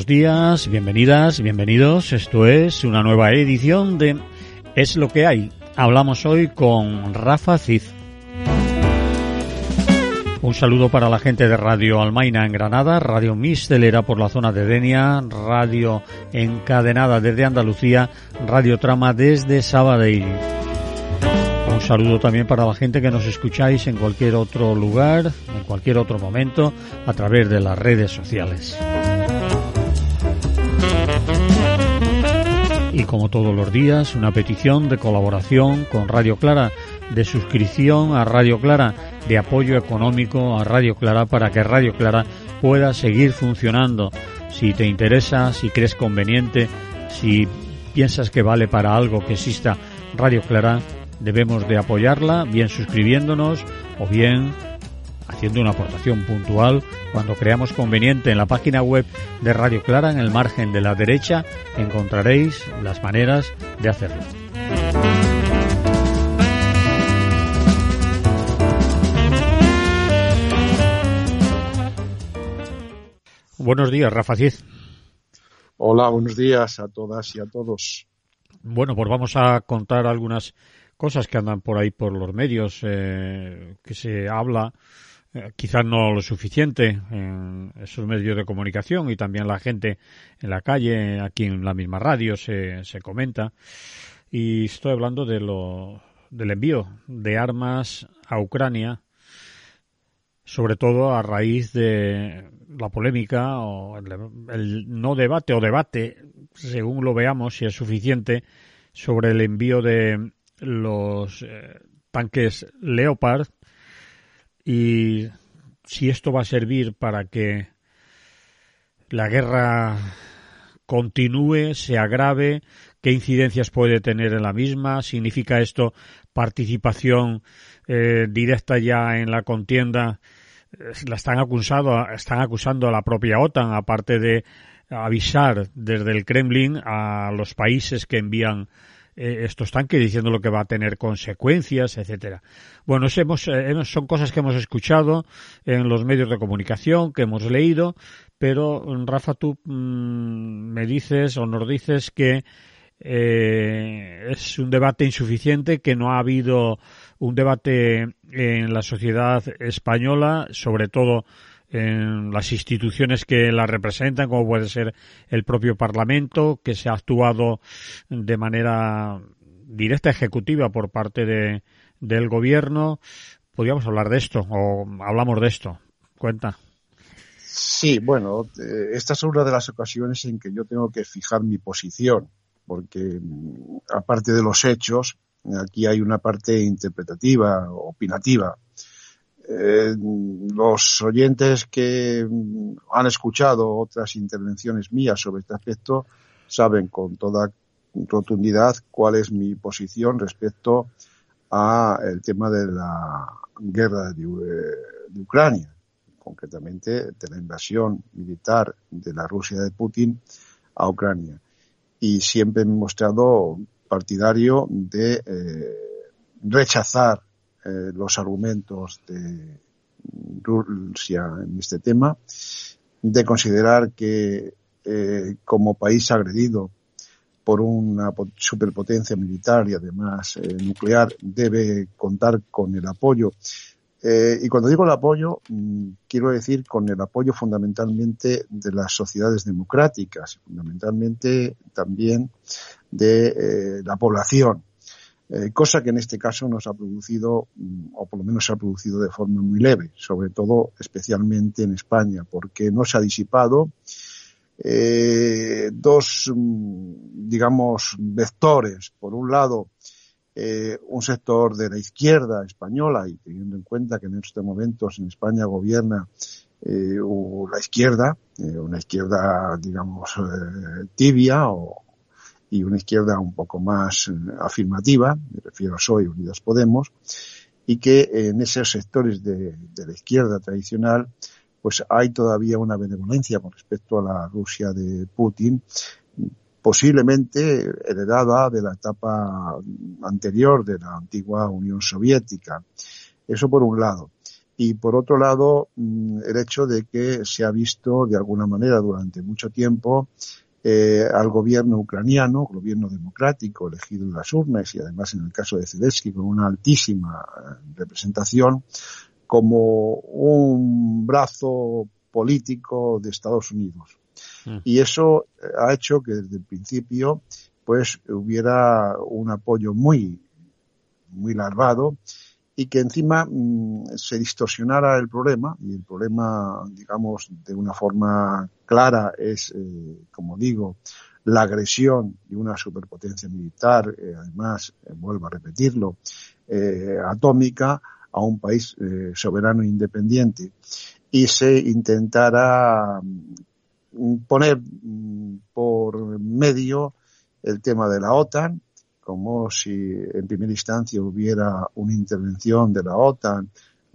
buenos días, bienvenidas, bienvenidos. Esto es una nueva edición de Es lo que hay. Hablamos hoy con Rafa Cid. Un saludo para la gente de Radio Almaina en Granada, Radio Mistelera por la zona de Denia, Radio Encadenada desde Andalucía, Radio Trama desde Sabadell. Un saludo también para la gente que nos escucháis en cualquier otro lugar, en cualquier otro momento, a través de las redes sociales. Y como todos los días, una petición de colaboración con Radio Clara, de suscripción a Radio Clara, de apoyo económico a Radio Clara para que Radio Clara pueda seguir funcionando. Si te interesa, si crees conveniente, si piensas que vale para algo que exista Radio Clara, debemos de apoyarla, bien suscribiéndonos o bien haciendo una aportación puntual cuando creamos conveniente. En la página web de Radio Clara, en el margen de la derecha, encontraréis las maneras de hacerlo. Buenos días, Rafa Cid. Hola, buenos días a todas y a todos. Bueno, pues vamos a contar algunas cosas que andan por ahí por los medios, que se habla, quizás no lo suficiente en esos medios de comunicación, y también la gente en la calle, aquí en la misma radio se comenta. Y estoy hablando del envío de armas a Ucrania, sobre todo a raíz de la polémica o el no debate o debate, según lo veamos, si es suficiente, sobre el envío de los tanques Leopard y si esto va a servir para que la guerra continúe, se agrave, qué incidencias puede tener en la misma. ¿Significa esto participación directa ya en la contienda? La están acusando a la propia OTAN, aparte de avisar desde el Kremlin a los países que envían estos tanques, diciendo lo que va a tener consecuencias, etcétera. Bueno, son cosas que hemos escuchado en los medios de comunicación, que hemos leído, pero Rafa, tú me dices o nos dices que es un debate insuficiente, que no ha habido un debate en la sociedad española, sobre todo en las instituciones que la representan, como puede ser el propio Parlamento, que se ha actuado de manera directa, ejecutiva, por parte del Gobierno. ¿Podríamos hablar de esto o hablamos de esto? Cuenta. Sí, bueno, esta es una de las ocasiones en que yo tengo que fijar mi posición, porque aparte de los hechos, aquí hay una parte interpretativa, opinativa. Los oyentes que han escuchado otras intervenciones mías sobre este aspecto saben con toda rotundidad cuál es mi posición respecto a el tema de la guerra de Ucrania, concretamente de la invasión militar de la Rusia de Putin a Ucrania. Y siempre me he mostrado partidario de rechazar los argumentos de Rusia en este tema, de considerar que como país agredido por una superpotencia militar y además nuclear debe contar con el apoyo. Y cuando digo el apoyo, quiero decir con el apoyo fundamentalmente de las sociedades democráticas, fundamentalmente también de la población. Cosa que en este caso nos ha producido, o por lo menos se ha producido de forma muy leve, sobre todo especialmente en España, porque no se ha disipado dos, digamos, vectores. Por un lado, un sector de la izquierda española, y teniendo en cuenta que en estos momentos en España gobierna la izquierda, una izquierda, digamos, tibia y una izquierda un poco más afirmativa, me refiero a PSOE y Unidas Podemos, y que en esos sectores de la izquierda tradicional pues hay todavía una benevolencia con respecto a la Rusia de Putin, posiblemente heredada de la etapa anterior de la antigua Unión Soviética. Eso por un lado. y por otro lado el hecho de que se ha visto de alguna manera durante mucho tiempo al gobierno ucraniano, gobierno democrático elegido en las urnas y además en el caso de Zelensky con una altísima representación, como un brazo político de Estados Unidos. Y eso ha hecho que desde el principio pues hubiera un apoyo muy larvado y que encima se distorsionara el problema, y el problema, digamos, de una forma clara es, como digo, la agresión de una superpotencia militar, además, vuelvo a repetirlo, atómica, a un país soberano e independiente, y se intentara poner por medio el tema de la OTAN, como si en primera instancia hubiera una intervención de la OTAN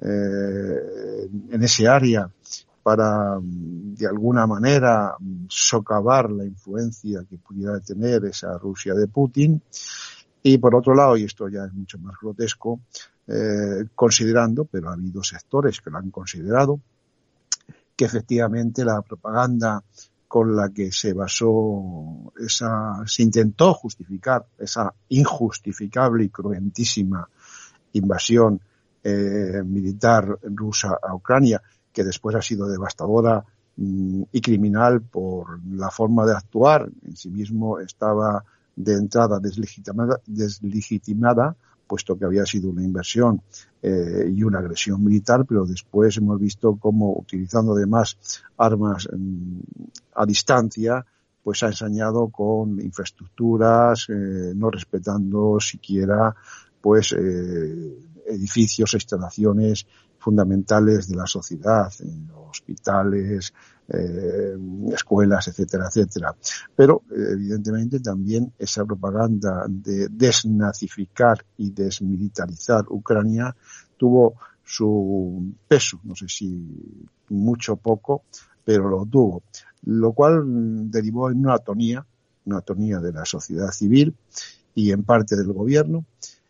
en ese área para, de alguna manera, socavar la influencia que pudiera tener esa Rusia de Putin. Y por otro lado, y esto ya es mucho más grotesco, considerando, pero ha habido sectores que lo han considerado, que efectivamente la propaganda con la que se basó se intentó justificar esa injustificable y cruentísima invasión militar rusa a Ucrania, que después ha sido devastadora y criminal por la forma de actuar, en sí mismo estaba de entrada deslegitimada, puesto que había sido una invasión y una agresión militar, pero después hemos visto cómo, utilizando además armas a distancia, pues ha ensañado con infraestructuras, no respetando siquiera pues edificios, instalaciones fundamentales de la sociedad, hospitales, escuelas, etcétera, etcétera. Pero, evidentemente, también esa propaganda de desnazificar y desmilitarizar Ucrania tuvo su peso, no sé si mucho o poco, pero lo tuvo, lo cual derivó en una atonía de la sociedad civil y en parte del gobierno,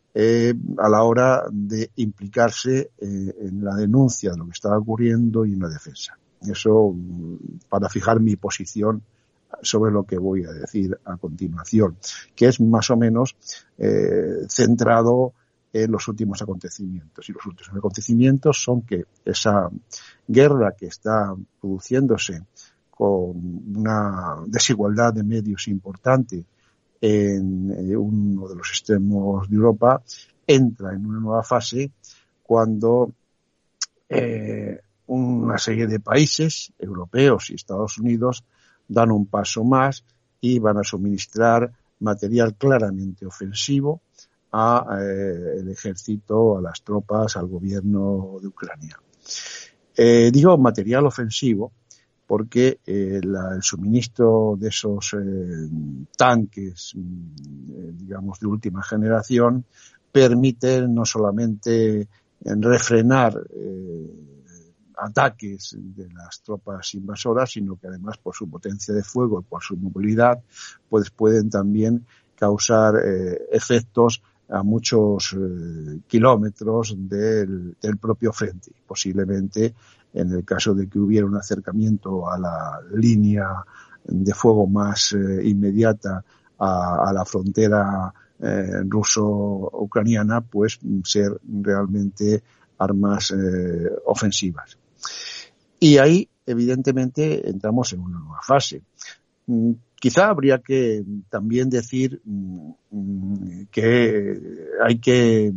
a la hora de implicarse en la denuncia de lo que estaba ocurriendo y en la defensa. Eso para fijar mi posición sobre lo que voy a decir a continuación, que es más o menos centrado en los últimos acontecimientos. Y los últimos acontecimientos son que esa guerra que está produciéndose con una desigualdad de medios importante en uno de los extremos de Europa, entra en una nueva fase cuando una serie de países europeos y Estados Unidos dan un paso más y van a suministrar material claramente ofensivo al ejército, a las tropas, al gobierno de Ucrania. Digo material ofensivo porque el suministro de esos tanques, digamos, de última generación, permite no solamente refrenar ataques de las tropas invasoras, sino que además por su potencia de fuego y por su movilidad, pues pueden también causar efectos a muchos kilómetros del propio frente, posiblemente en el caso de que hubiera un acercamiento a la línea de fuego más inmediata a la frontera ruso-ucraniana, pues ser realmente armas ofensivas. Y ahí, evidentemente, entramos en una nueva fase. Quizá habría que también decir que hay que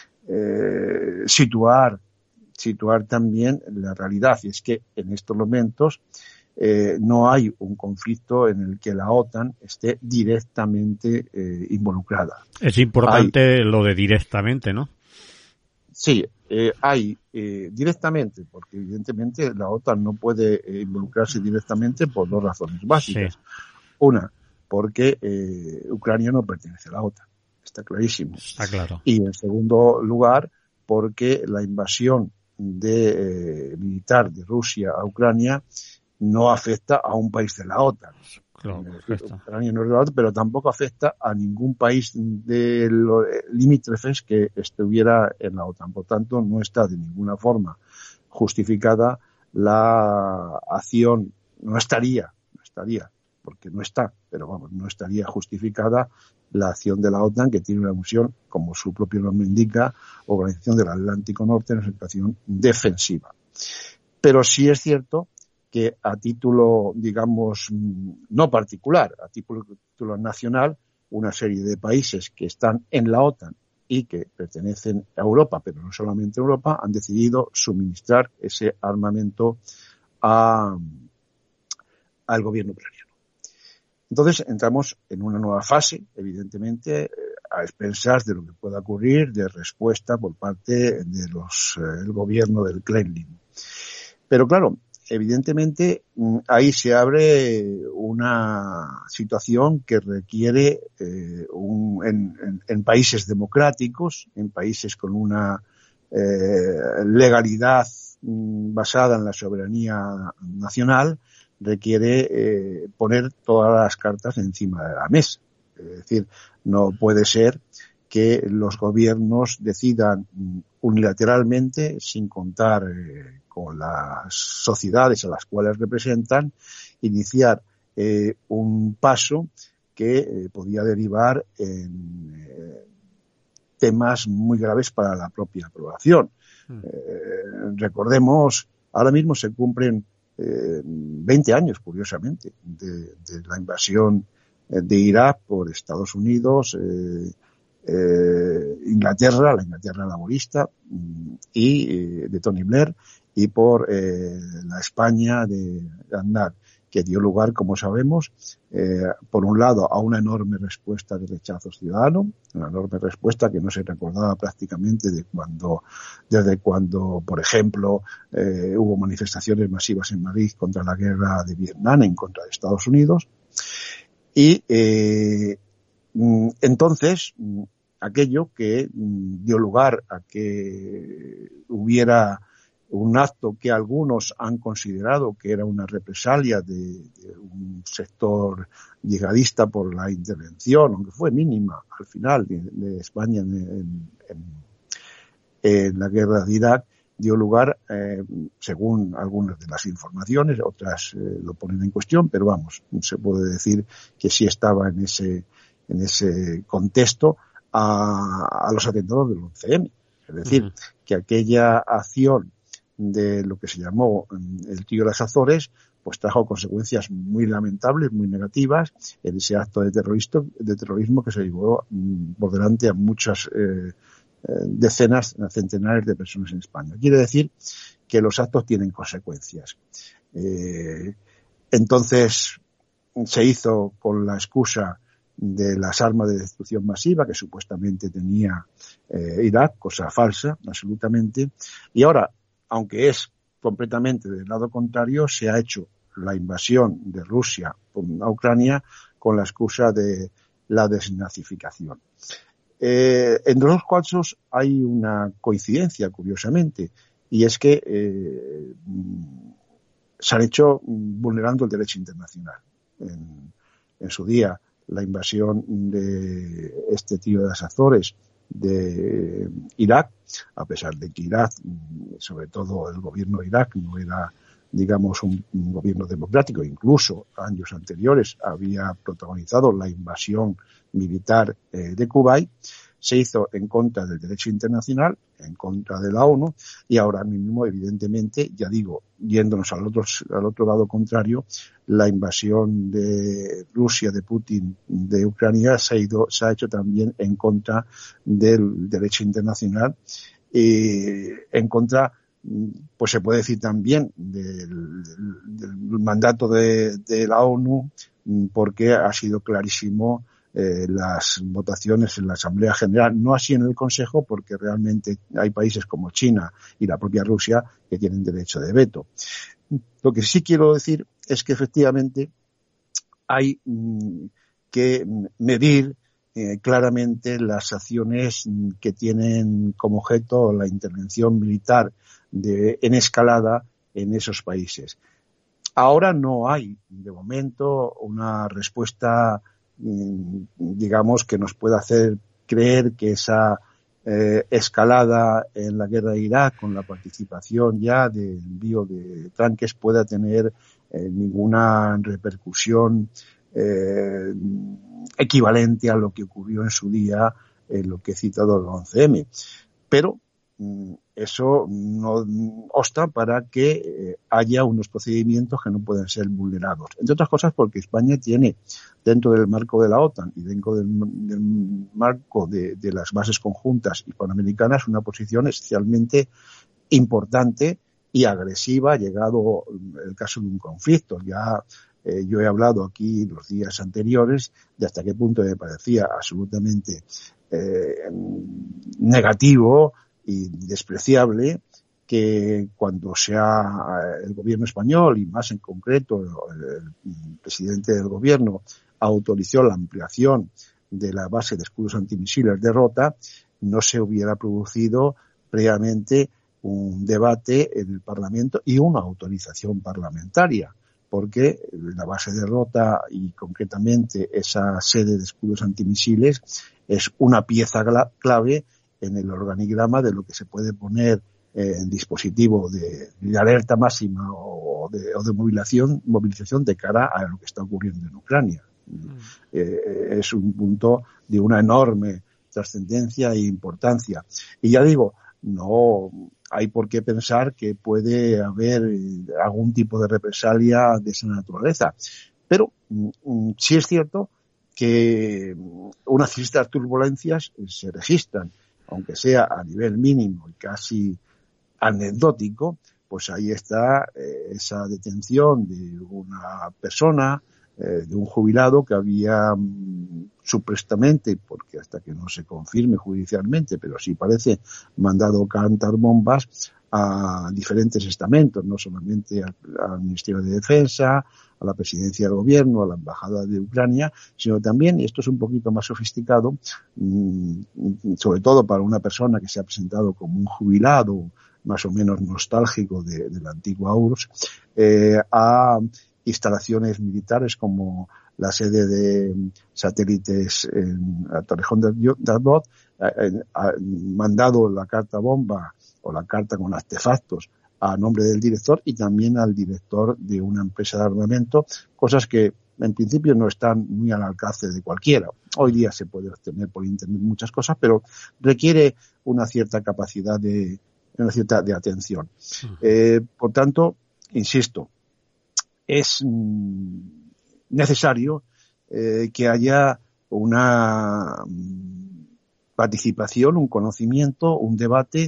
situar también la realidad, y es que en estos momentos no hay un conflicto en el que la OTAN esté directamente involucrada. Es importante lo de directamente, ¿no? Sí, hay directamente, porque evidentemente la OTAN no puede involucrarse directamente por dos razones básicas. Sí. Una, porque Ucrania no pertenece a la OTAN, está clarísimo. Está claro. Y en segundo lugar, porque la invasión militar de Rusia a Ucrania no afecta a un país de la OTAN. Claro, Ucrania no es de la OTAN, pero tampoco afecta a ningún país de los limítrofes que estuviera en la OTAN. Por tanto, no está de ninguna forma justificada la acción, no estaría, porque no está, pero vamos, no estaría justificada la acción de la OTAN, que tiene una misión, como su propio nombre indica, Organización del Atlántico Norte, en una situación defensiva. Pero sí es cierto que a título, digamos, no particular, a título nacional, una serie de países que están en la OTAN y que pertenecen a Europa, pero no solamente a Europa, han decidido suministrar ese armamento al gobierno ucraniano. Entonces entramos en una nueva fase, evidentemente, a expensas de lo que pueda ocurrir de respuesta por parte de el gobierno del Kremlin. Pero claro, evidentemente ahí se abre una situación que requiere en países democráticos, en países con una legalidad basada en la soberanía nacional, requiere poner todas las cartas encima de la mesa. Es decir, no puede ser que los gobiernos decidan unilateralmente, sin contar con las sociedades a las cuales representan, iniciar un paso que podía derivar en temas muy graves para la propia población. Recordemos, ahora mismo se cumplen 20 años, curiosamente, de la invasión de Irak por Estados Unidos, Inglaterra, la Inglaterra laborista, y de Tony Blair, y por la España de Aznar, que dio lugar, como sabemos, por un lado a una enorme respuesta de rechazo ciudadano, una enorme respuesta que no se recordaba prácticamente desde cuando, por ejemplo, hubo manifestaciones masivas en Madrid contra la guerra de Vietnam, en contra de Estados Unidos, y entonces aquello que dio lugar a que hubiera un acto que algunos han considerado que era una represalia de un sector yihadista por la intervención, aunque fue mínima al final de España en la guerra de Irak, dio lugar, según algunas de las informaciones, otras lo ponen en cuestión, pero vamos, se puede decir que sí estaba en ese contexto a los atentados del 11M. Es decir, que aquella acción de lo que se llamó el Trío de las Azores, pues trajo consecuencias muy lamentables, muy negativas, en ese acto de terrorismo que se llevó por delante a muchas decenas, centenares de personas en España. Quiere decir que los actos tienen consecuencias. Entonces se hizo con la excusa de las armas de destrucción masiva que supuestamente tenía Irak, cosa falsa, absolutamente, y ahora, aunque es completamente del lado contrario, se ha hecho la invasión de Rusia a Ucrania con la excusa de la desnazificación. En los dos casos hay una coincidencia, curiosamente, y es que se han hecho vulnerando el derecho internacional. En su día, la invasión de este Trío de las Azores de Irak, a pesar de que Irak, sobre todo el gobierno de Irak, no era, digamos, un gobierno democrático, incluso años anteriores había protagonizado la invasión militar de Kuwait, se hizo en contra del derecho internacional, en contra de la ONU, y ahora mismo, evidentemente, ya digo, yéndonos al otro lado contrario, la invasión de Rusia, de Putin, de Ucrania, se ha hecho también en contra del derecho internacional, en contra, pues se puede decir también del mandato de la ONU, porque ha sido clarísimo las votaciones en la Asamblea General, no así en el Consejo, porque realmente hay países como China y la propia Rusia que tienen derecho de veto. Lo que sí quiero decir es que efectivamente hay que medir claramente las acciones que tienen como objeto la intervención militar en escalada en esos países. Ahora no hay, de momento, una respuesta, digamos, que nos pueda hacer creer que esa escalada en la guerra de Irak con la participación ya de envío de tanques pueda tener ninguna repercusión equivalente a lo que ocurrió en su día en lo que he citado el 11M. Pero eso no obsta para que haya unos procedimientos que no pueden ser vulnerados. Entre otras cosas porque España tiene, dentro del marco de la OTAN y dentro del marco de las bases conjuntas y panamericanas, una posición esencialmente importante y agresiva, llegado el caso de un conflicto. Ya yo he hablado aquí los días anteriores de hasta qué punto me parecía absolutamente negativo y despreciable que cuando sea el gobierno español y más en concreto el presidente del gobierno autorizó la ampliación de la base de escudos antimisiles de Rota, no se hubiera producido previamente un debate en el Parlamento y una autorización parlamentaria, porque la base de Rota y concretamente esa sede de escudos antimisiles es una pieza clave en el organigrama de lo que se puede poner en dispositivo de alerta máxima o de movilización de cara a lo que está ocurriendo en Ucrania. Es un punto de una enorme trascendencia e importancia. Y ya digo, no hay por qué pensar que puede haber algún tipo de represalia de esa naturaleza. Pero sí es cierto que unas ciertas turbulencias se registran, aunque sea a nivel mínimo y casi anecdótico, pues ahí está esa detención de una persona, de un jubilado que había supuestamente, porque hasta que no se confirme judicialmente, pero sí parece, mandado cantar bombas a diferentes estamentos, no solamente al Ministerio de Defensa, a la Presidencia del Gobierno, a la Embajada de Ucrania, sino también, y esto es un poquito más sofisticado, sobre todo para una persona que se ha presentado como un jubilado más o menos nostálgico de la antigua URSS, a instalaciones militares como la sede de satélites en Torrejón de Ardoz, mandado la carta bomba o la carta con artefactos a nombre del director y también al director de una empresa de armamento, cosas que en principio no están muy al alcance de cualquiera. Hoy día se puede obtener por internet muchas cosas, pero requiere una cierta capacidad de atención. Por tanto, insisto, es necesario que haya una participación, un conocimiento, un debate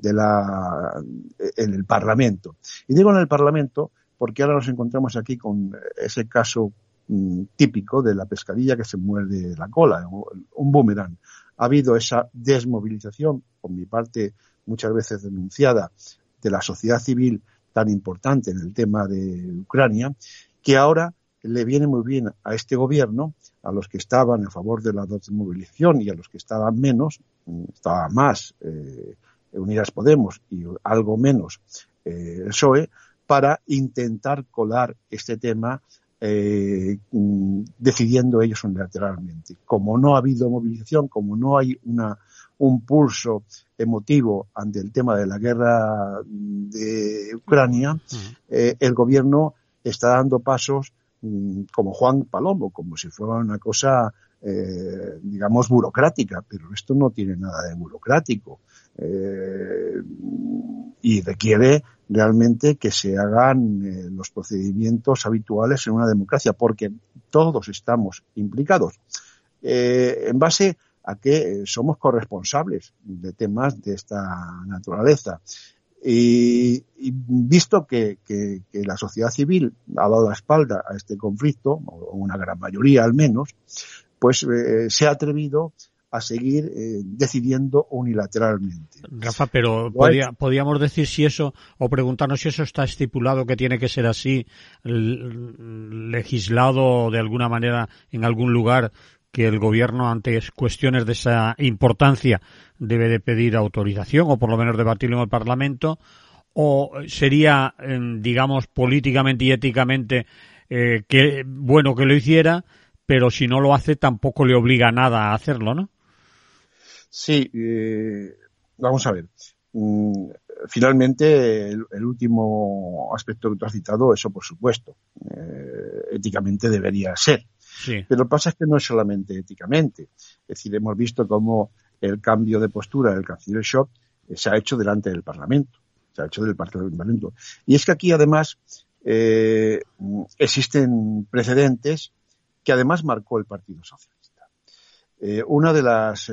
en el Parlamento. Y digo en el Parlamento porque ahora nos encontramos aquí con ese caso típico de la pescadilla que se muerde la cola, un boomerang. Ha habido esa desmovilización, por mi parte muchas veces denunciada, de la sociedad civil tan importante en el tema de Ucrania, que ahora le viene muy bien a este gobierno, a los que estaban a favor de la desmovilización y a los que estaban menos, estaba más Unidas Podemos y algo menos el PSOE, para intentar colar este tema decidiendo ellos unilateralmente. Como no ha habido movilización, como no hay un pulso emotivo ante el tema de la guerra de Ucrania, el gobierno está dando pasos como Juan Palomo, como si fuera una cosa, digamos, burocrática, pero esto no tiene nada de burocrático y requiere realmente que se hagan los procedimientos habituales en una democracia, porque todos estamos implicados en base a que somos corresponsables de temas de esta naturaleza. Y visto que la sociedad civil ha dado la espalda a este conflicto, o una gran mayoría al menos, pues se ha atrevido a seguir decidiendo unilateralmente. Rafa, pero podríamos decir si eso, o preguntarnos si eso está estipulado, que tiene que ser así, legislado de alguna manera en algún lugar, que el gobierno ante cuestiones de esa importancia debe de pedir autorización o por lo menos debatirlo en el Parlamento, o sería, digamos, políticamente y éticamente que bueno que lo hiciera, pero si no lo hace tampoco le obliga a nada a hacerlo, ¿no? Sí, vamos a ver. Finalmente, el último aspecto que tú has citado, eso por supuesto, éticamente debería ser. Sí. Pero lo que pasa es que no es solamente éticamente. Es decir, hemos visto cómo el cambio de postura del canciller Scholz se ha hecho delante del Parlamento. Se ha hecho del Parlamento. Y es que aquí, además, existen precedentes que además marcó el Partido Socialista. Una de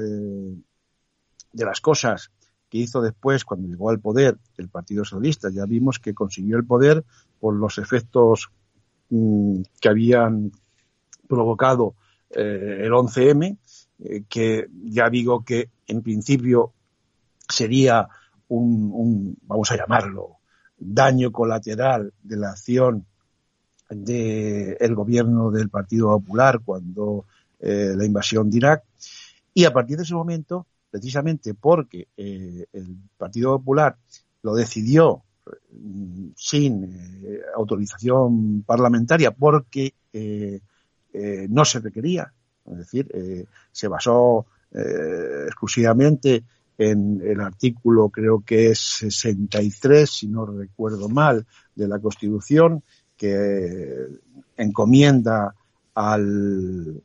las cosas que hizo después, cuando llegó al poder el Partido Socialista, ya vimos que consiguió el poder por los efectos que habían provocado el 11M, que ya digo que en principio sería vamos a llamarlo, daño colateral de la acción del gobierno del Partido Popular cuando la invasión de Irak. Y a partir de ese momento, precisamente porque el Partido Popular lo decidió sin autorización parlamentaria, porque no se requería, es decir, se basó exclusivamente en el artículo, creo que es 63, si no recuerdo mal, de la Constitución, que encomienda al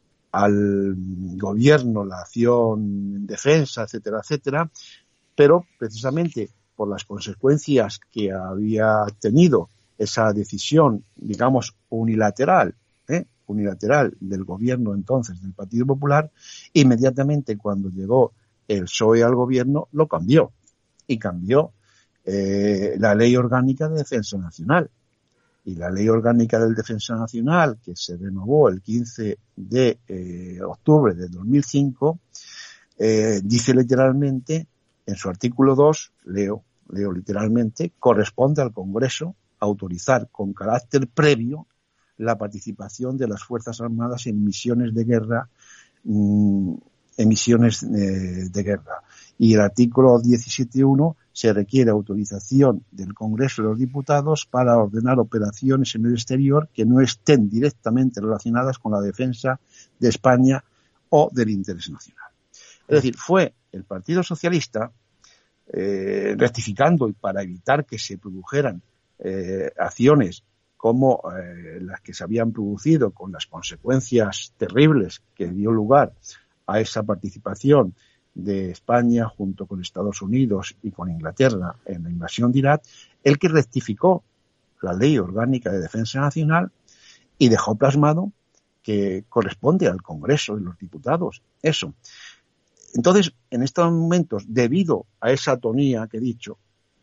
gobierno la acción en defensa, etcétera, etcétera, pero precisamente por las consecuencias que había tenido esa decisión, digamos, unilateral del gobierno entonces del Partido Popular, inmediatamente cuando llegó el PSOE al gobierno lo cambió, y cambió la Ley Orgánica de Defensa Nacional. Y la Ley Orgánica de Defensa Nacional, que se renovó el 15 de octubre de 2005, dice literalmente, en su artículo 2, leo literalmente, corresponde al Congreso autorizar con carácter previo la participación de las Fuerzas Armadas en misiones de guerra, Y el artículo 17.1 se requiere autorización del Congreso de los Diputados para ordenar operaciones en el exterior que no estén directamente relacionadas con la defensa de España o del interés nacional. Es decir, fue el Partido Socialista, rectificando y para evitar que se produjeran acciones como las que se habían producido, con las consecuencias terribles que dio lugar a esa participación de España junto con Estados Unidos y con Inglaterra en la invasión de Irak, el que rectificó la Ley Orgánica de Defensa Nacional y dejó plasmado que corresponde al Congreso de los Diputados eso. Entonces, en estos momentos, debido a esa atonía que he dicho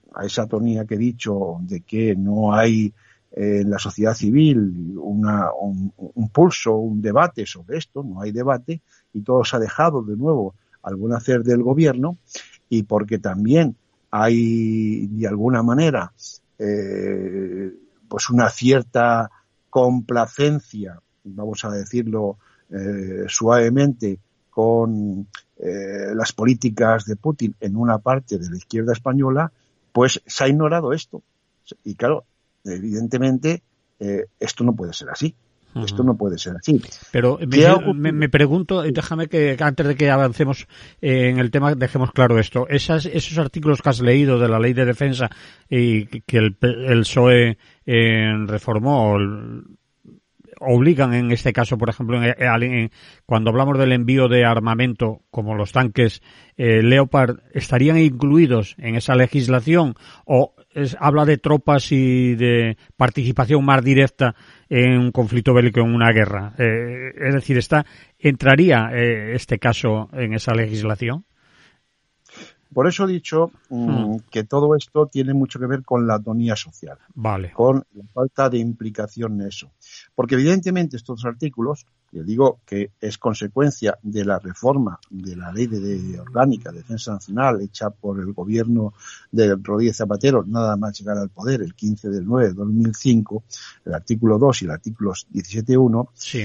de que no hay en la sociedad civil un pulso, un debate sobre esto, no hay debate, y todo se ha dejado de nuevo al buen hacer del gobierno, y porque también hay de alguna manera pues una cierta complacencia, vamos a decirlo suavemente, con las políticas de Putin en una parte de la izquierda española, pues se ha ignorado esto. Y claro, evidentemente esto no puede ser así. Esto no puede ser así. Pero me pregunto, déjame que antes de que avancemos en el tema dejemos claro esto. Esos artículos que has leído de la Ley de Defensa y que el PSOE reformó, obligan en este caso, por ejemplo, cuando hablamos del envío de armamento, como los tanques Leopard, ¿estarían incluidos en esa legislación o habla de tropas y de participación más directa en un conflicto bélico, en una guerra? Es decir, ¿entraría este caso en esa legislación? Por eso he dicho que todo esto tiene mucho que ver con la atonía social, vale, con la falta de implicación en eso. Porque evidentemente estos artículos, yo digo que es consecuencia de la reforma de la Ley Orgánica de Defensa Nacional hecha por el gobierno de Rodríguez Zapatero, nada más llegar al poder el 15 del 9 de 2005, el artículo 2 y el artículo 17.1, sí.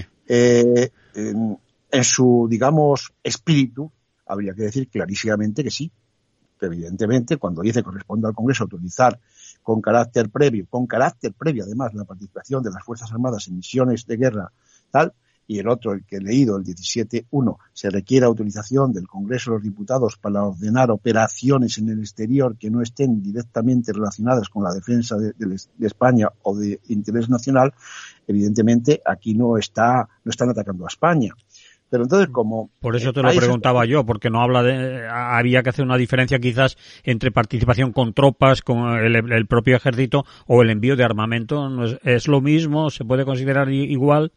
En su, digamos, espíritu, habría que decir clarísimamente que sí. Que evidentemente, cuando dice corresponde al Congreso autorizar con carácter previo además la participación de las Fuerzas Armadas en misiones de guerra, tal, y el otro, el que he leído, el 17.1, se requiere autorización del Congreso de los Diputados para ordenar operaciones en el exterior que no estén directamente relacionadas con la defensa de España o de interés nacional, evidentemente aquí no están atacando a España. Pero entonces, como... Por eso te lo preguntaba yo, porque no había que hacer una diferencia quizás entre participación con tropas, con el propio ejército o el envío de armamento. ¿No es lo mismo? ¿Se puede considerar igual?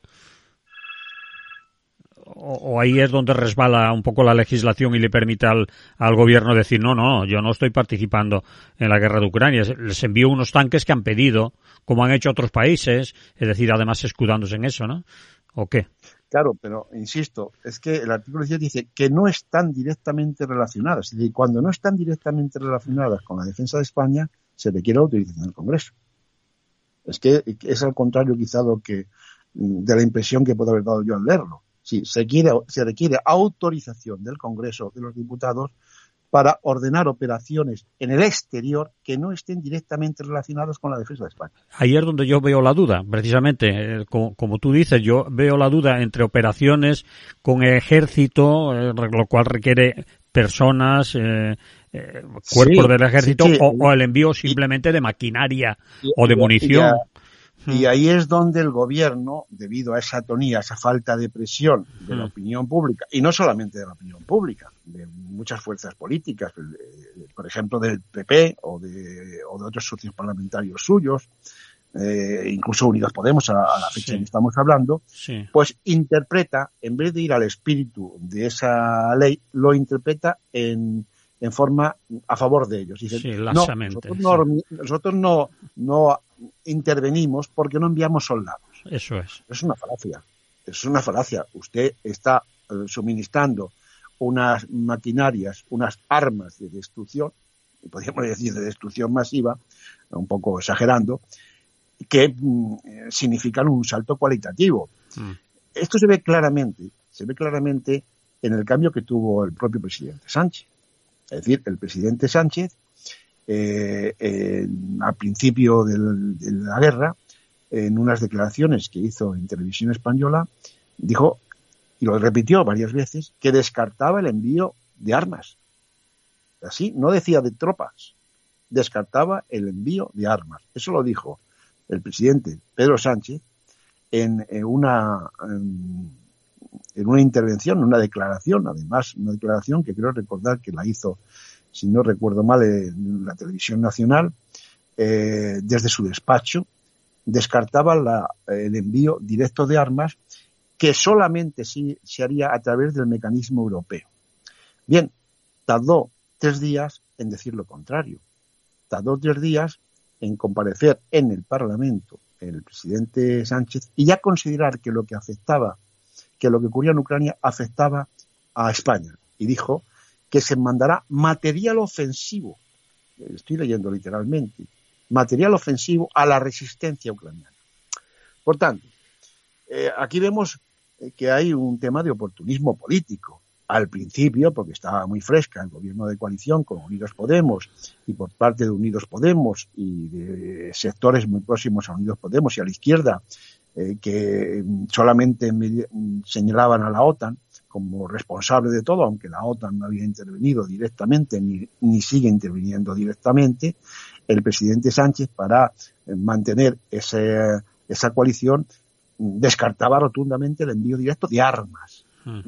O ahí es donde resbala un poco la legislación y le permite al gobierno decir no, yo no estoy participando en la guerra de Ucrania, les envío unos tanques que han pedido, como han hecho otros países, es decir, además escudándose en eso, ¿no? ¿O qué? Claro, pero insisto, es que el artículo 17 dice que no están directamente relacionadas, es decir, cuando no están directamente relacionadas con la defensa de España, se requiere autorización del Congreso. Es que es al contrario quizá de la impresión que puedo haber dado yo al leerlo. Sí, se requiere autorización del Congreso de los Diputados para ordenar operaciones en el exterior que no estén directamente relacionadas con la defensa de España. Ahí es donde yo veo la duda, precisamente, como tú dices, yo veo la duda entre operaciones con ejército, lo cual requiere personas, cuerpos del ejército, sí, o el envío simplemente de maquinaria o de munición. Y ahí es donde el gobierno, debido a esa atonía, esa falta de presión de la opinión pública, y no solamente de la opinión pública, de muchas fuerzas políticas, por ejemplo del PP o de otros socios parlamentarios suyos, incluso Unidos Podemos, a la fecha en que estamos hablando, pues interpreta, en vez de ir al espíritu de esa ley, lo interpreta en forma a favor de ellos. Dicen, nosotros no intervenimos porque no enviamos soldados. Eso es. Es una falacia. Es una falacia. Usted está suministrando unas maquinarias, unas armas de destrucción, podríamos decir de destrucción masiva, un poco exagerando, que significan un salto cualitativo. Esto se ve claramente en el cambio que tuvo el propio presidente Sánchez. Es decir, el presidente Sánchez, al principio de la guerra, en unas declaraciones que hizo en Televisión Española, dijo, y lo repitió varias veces, que descartaba el envío de armas. Así, no decía de tropas, descartaba el envío de armas. Eso lo dijo el presidente Pedro Sánchez en una intervención, una declaración, además, una declaración que creo recordar que la hizo, si no recuerdo mal, en la Televisión Nacional, desde su despacho, descartaba el envío directo de armas, que solamente se haría a través del mecanismo europeo. Bien, tardó 3 días en decir lo contrario. Tardó 3 días en comparecer en el Parlamento el presidente Sánchez y ya considerar que lo que ocurría en Ucrania afectaba a España. Y dijo que se mandará material ofensivo, estoy leyendo literalmente, material ofensivo a la resistencia ucraniana. Por tanto, aquí vemos que hay un tema de oportunismo político. Al principio, porque estaba muy fresca el gobierno de coalición con Unidos Podemos, y por parte de Unidos Podemos y de sectores muy próximos a Unidos Podemos y a la izquierda, que solamente señalaban a la OTAN como responsable de todo, aunque la OTAN no había intervenido directamente ni sigue interviniendo directamente, el presidente Sánchez, para mantener esa coalición, descartaba rotundamente el envío directo de armas,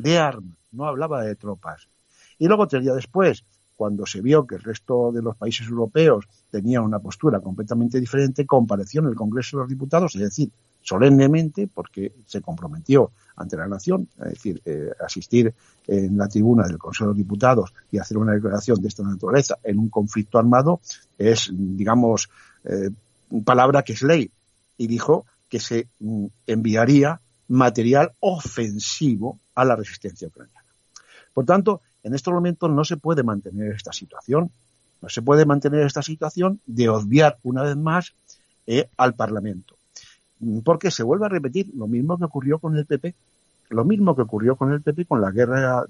no hablaba de tropas. Y luego 3 días después, cuando se vio que el resto de los países europeos tenían una postura completamente diferente, compareció en el Congreso de los Diputados, es decir, solemnemente, porque se comprometió ante la nación, es decir, asistir en la tribuna del Consejo de los Diputados y hacer una declaración de esta naturaleza en un conflicto armado es, digamos, palabra que es ley, y dijo que se enviaría material ofensivo a la resistencia ucraniana. Por tanto, en estos momentos no se puede mantener esta situación. No se puede mantener esta situación de obviar una vez más al Parlamento. Porque se vuelve a repetir lo mismo que ocurrió con el PP. Lo mismo que ocurrió con el PP con la guerra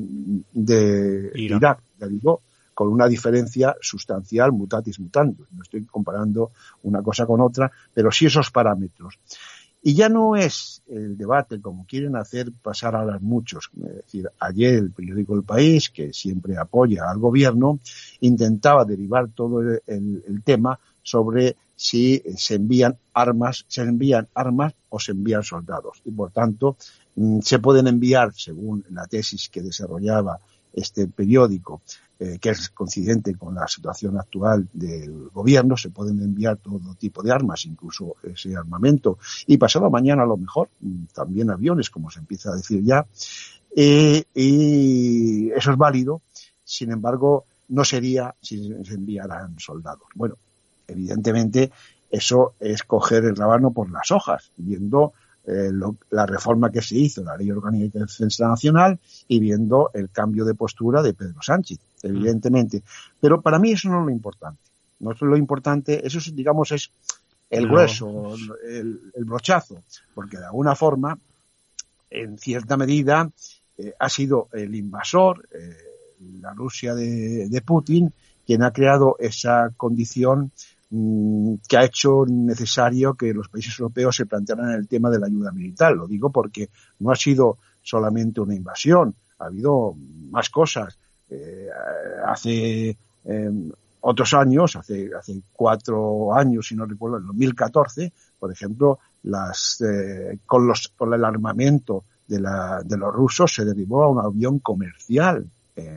de Irak. Ya digo, con una diferencia sustancial, mutatis mutandis. No estoy comparando una cosa con otra, pero sí esos parámetros. Y ya no es el debate como quieren hacer pasar ahora muchos. Es decir, ayer el periódico El País, que siempre apoya al gobierno, intentaba derivar todo el tema sobre si se envían armas o se envían soldados. Y por tanto, se pueden enviar, según la tesis que desarrollaba este periódico, que es coincidente con la situación actual del gobierno, se pueden enviar todo tipo de armas, incluso ese armamento, y pasado mañana a lo mejor también aviones, como se empieza a decir ya, y eso es válido. Sin embargo, no sería si se enviaran soldados. Bueno, evidentemente eso es coger el rábano por las hojas, viendo la reforma que se hizo, la Ley Orgánica de Defensa Nacional, y viendo el cambio de postura de Pedro Sánchez, evidentemente. Pero para mí eso no es lo importante. No es lo importante, eso es, digamos, es el grueso, el brochazo, porque de alguna forma, en cierta medida, ha sido el invasor, la Rusia de Putin, quien ha creado esa condición que ha hecho necesario que los países europeos se plantearan el tema de la ayuda militar. Lo digo porque no ha sido solamente una invasión, ha habido más cosas. Hace otros años, hace 4 años, si no recuerdo, en 2014, por ejemplo, con el armamento de los rusos se derribó a un avión comercial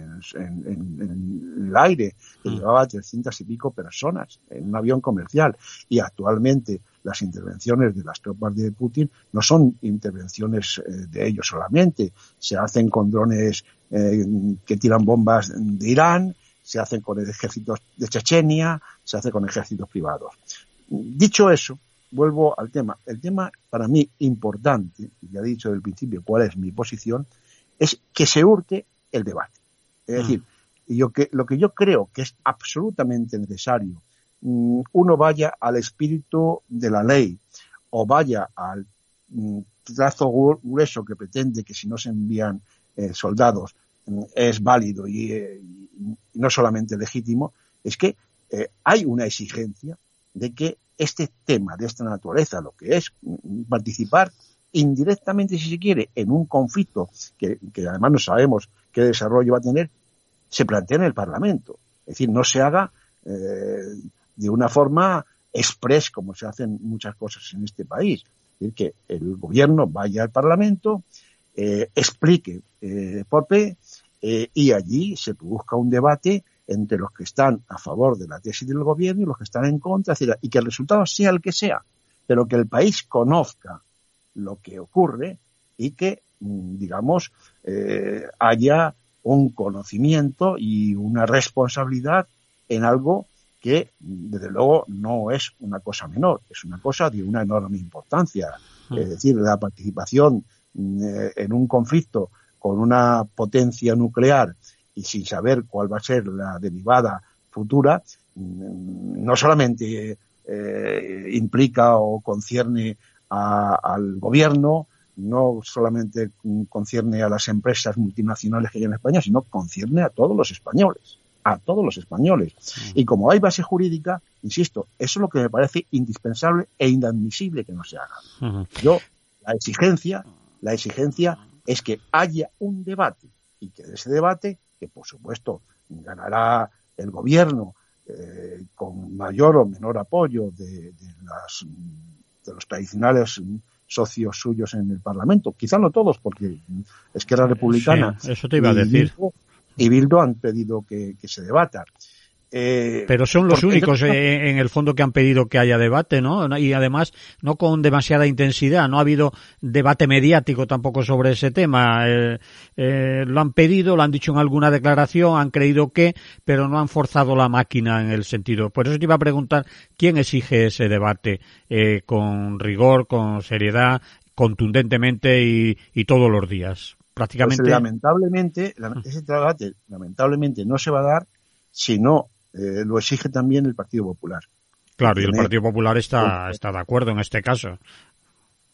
en el aire, que llevaba 300 y pico personas en un avión comercial. Y actualmente las intervenciones de las tropas de Putin no son intervenciones de ellos solamente, se hacen con drones que tiran bombas de Irán, se hacen con ejércitos de Chechenia, se hace con ejércitos privados. Dicho eso, vuelvo al tema. El tema para mí importante, ya he dicho desde el principio cuál es mi posición, es que se hurte el debate. Es decir, lo que yo creo que es absolutamente necesario, uno vaya al espíritu de la ley o vaya al trazo grueso que pretende que si no se envían soldados es válido y no solamente legítimo, es que hay una exigencia de que este tema de esta naturaleza, lo que es participar indirectamente, si se quiere, en un conflicto que además no sabemos qué desarrollo va a tener, se plantea en el Parlamento. Es decir, no se haga de una forma express como se hacen muchas cosas en este país. Es decir, que el gobierno vaya al Parlamento, explique por qué, y allí se produzca un debate entre los que están a favor de la tesis del gobierno y los que están en contra, y que el resultado sea el que sea, pero que el país conozca lo que ocurre y que, digamos, haya un conocimiento y una responsabilidad en algo que, desde luego, no es una cosa menor, es una cosa de una enorme importancia. Es decir, la participación en un conflicto con una potencia nuclear y sin saber cuál va a ser la derivada futura, no solamente implica o concierne al gobierno, no solamente concierne a las empresas multinacionales que hay en España, sino concierne a todos los españoles. A todos los españoles. Y como hay base jurídica, insisto, eso es lo que me parece indispensable e inadmisible que no se haga. Yo, la exigencia es que haya un debate y que de ese debate, que por supuesto ganará el gobierno con mayor o menor apoyo de los tradicionales socios suyos en el Parlamento, quizá no todos, porque Esquerra Republicana eso te iba a decir. Y Bildu han pedido que se debata. Pero son los únicos en el fondo que han pedido que haya debate, ¿no? Y además no con demasiada intensidad, no ha habido debate mediático tampoco sobre ese tema. Lo han pedido, lo han dicho en alguna declaración, han creído que, pero no han forzado la máquina en el sentido. Por eso te iba a preguntar quién exige ese debate con rigor, con seriedad, contundentemente y todos los días. Prácticamente. Pues lamentablemente, ese debate lamentablemente no se va a dar si no lo exige también el Partido Popular. Claro, y el Partido Popular está de acuerdo en este caso.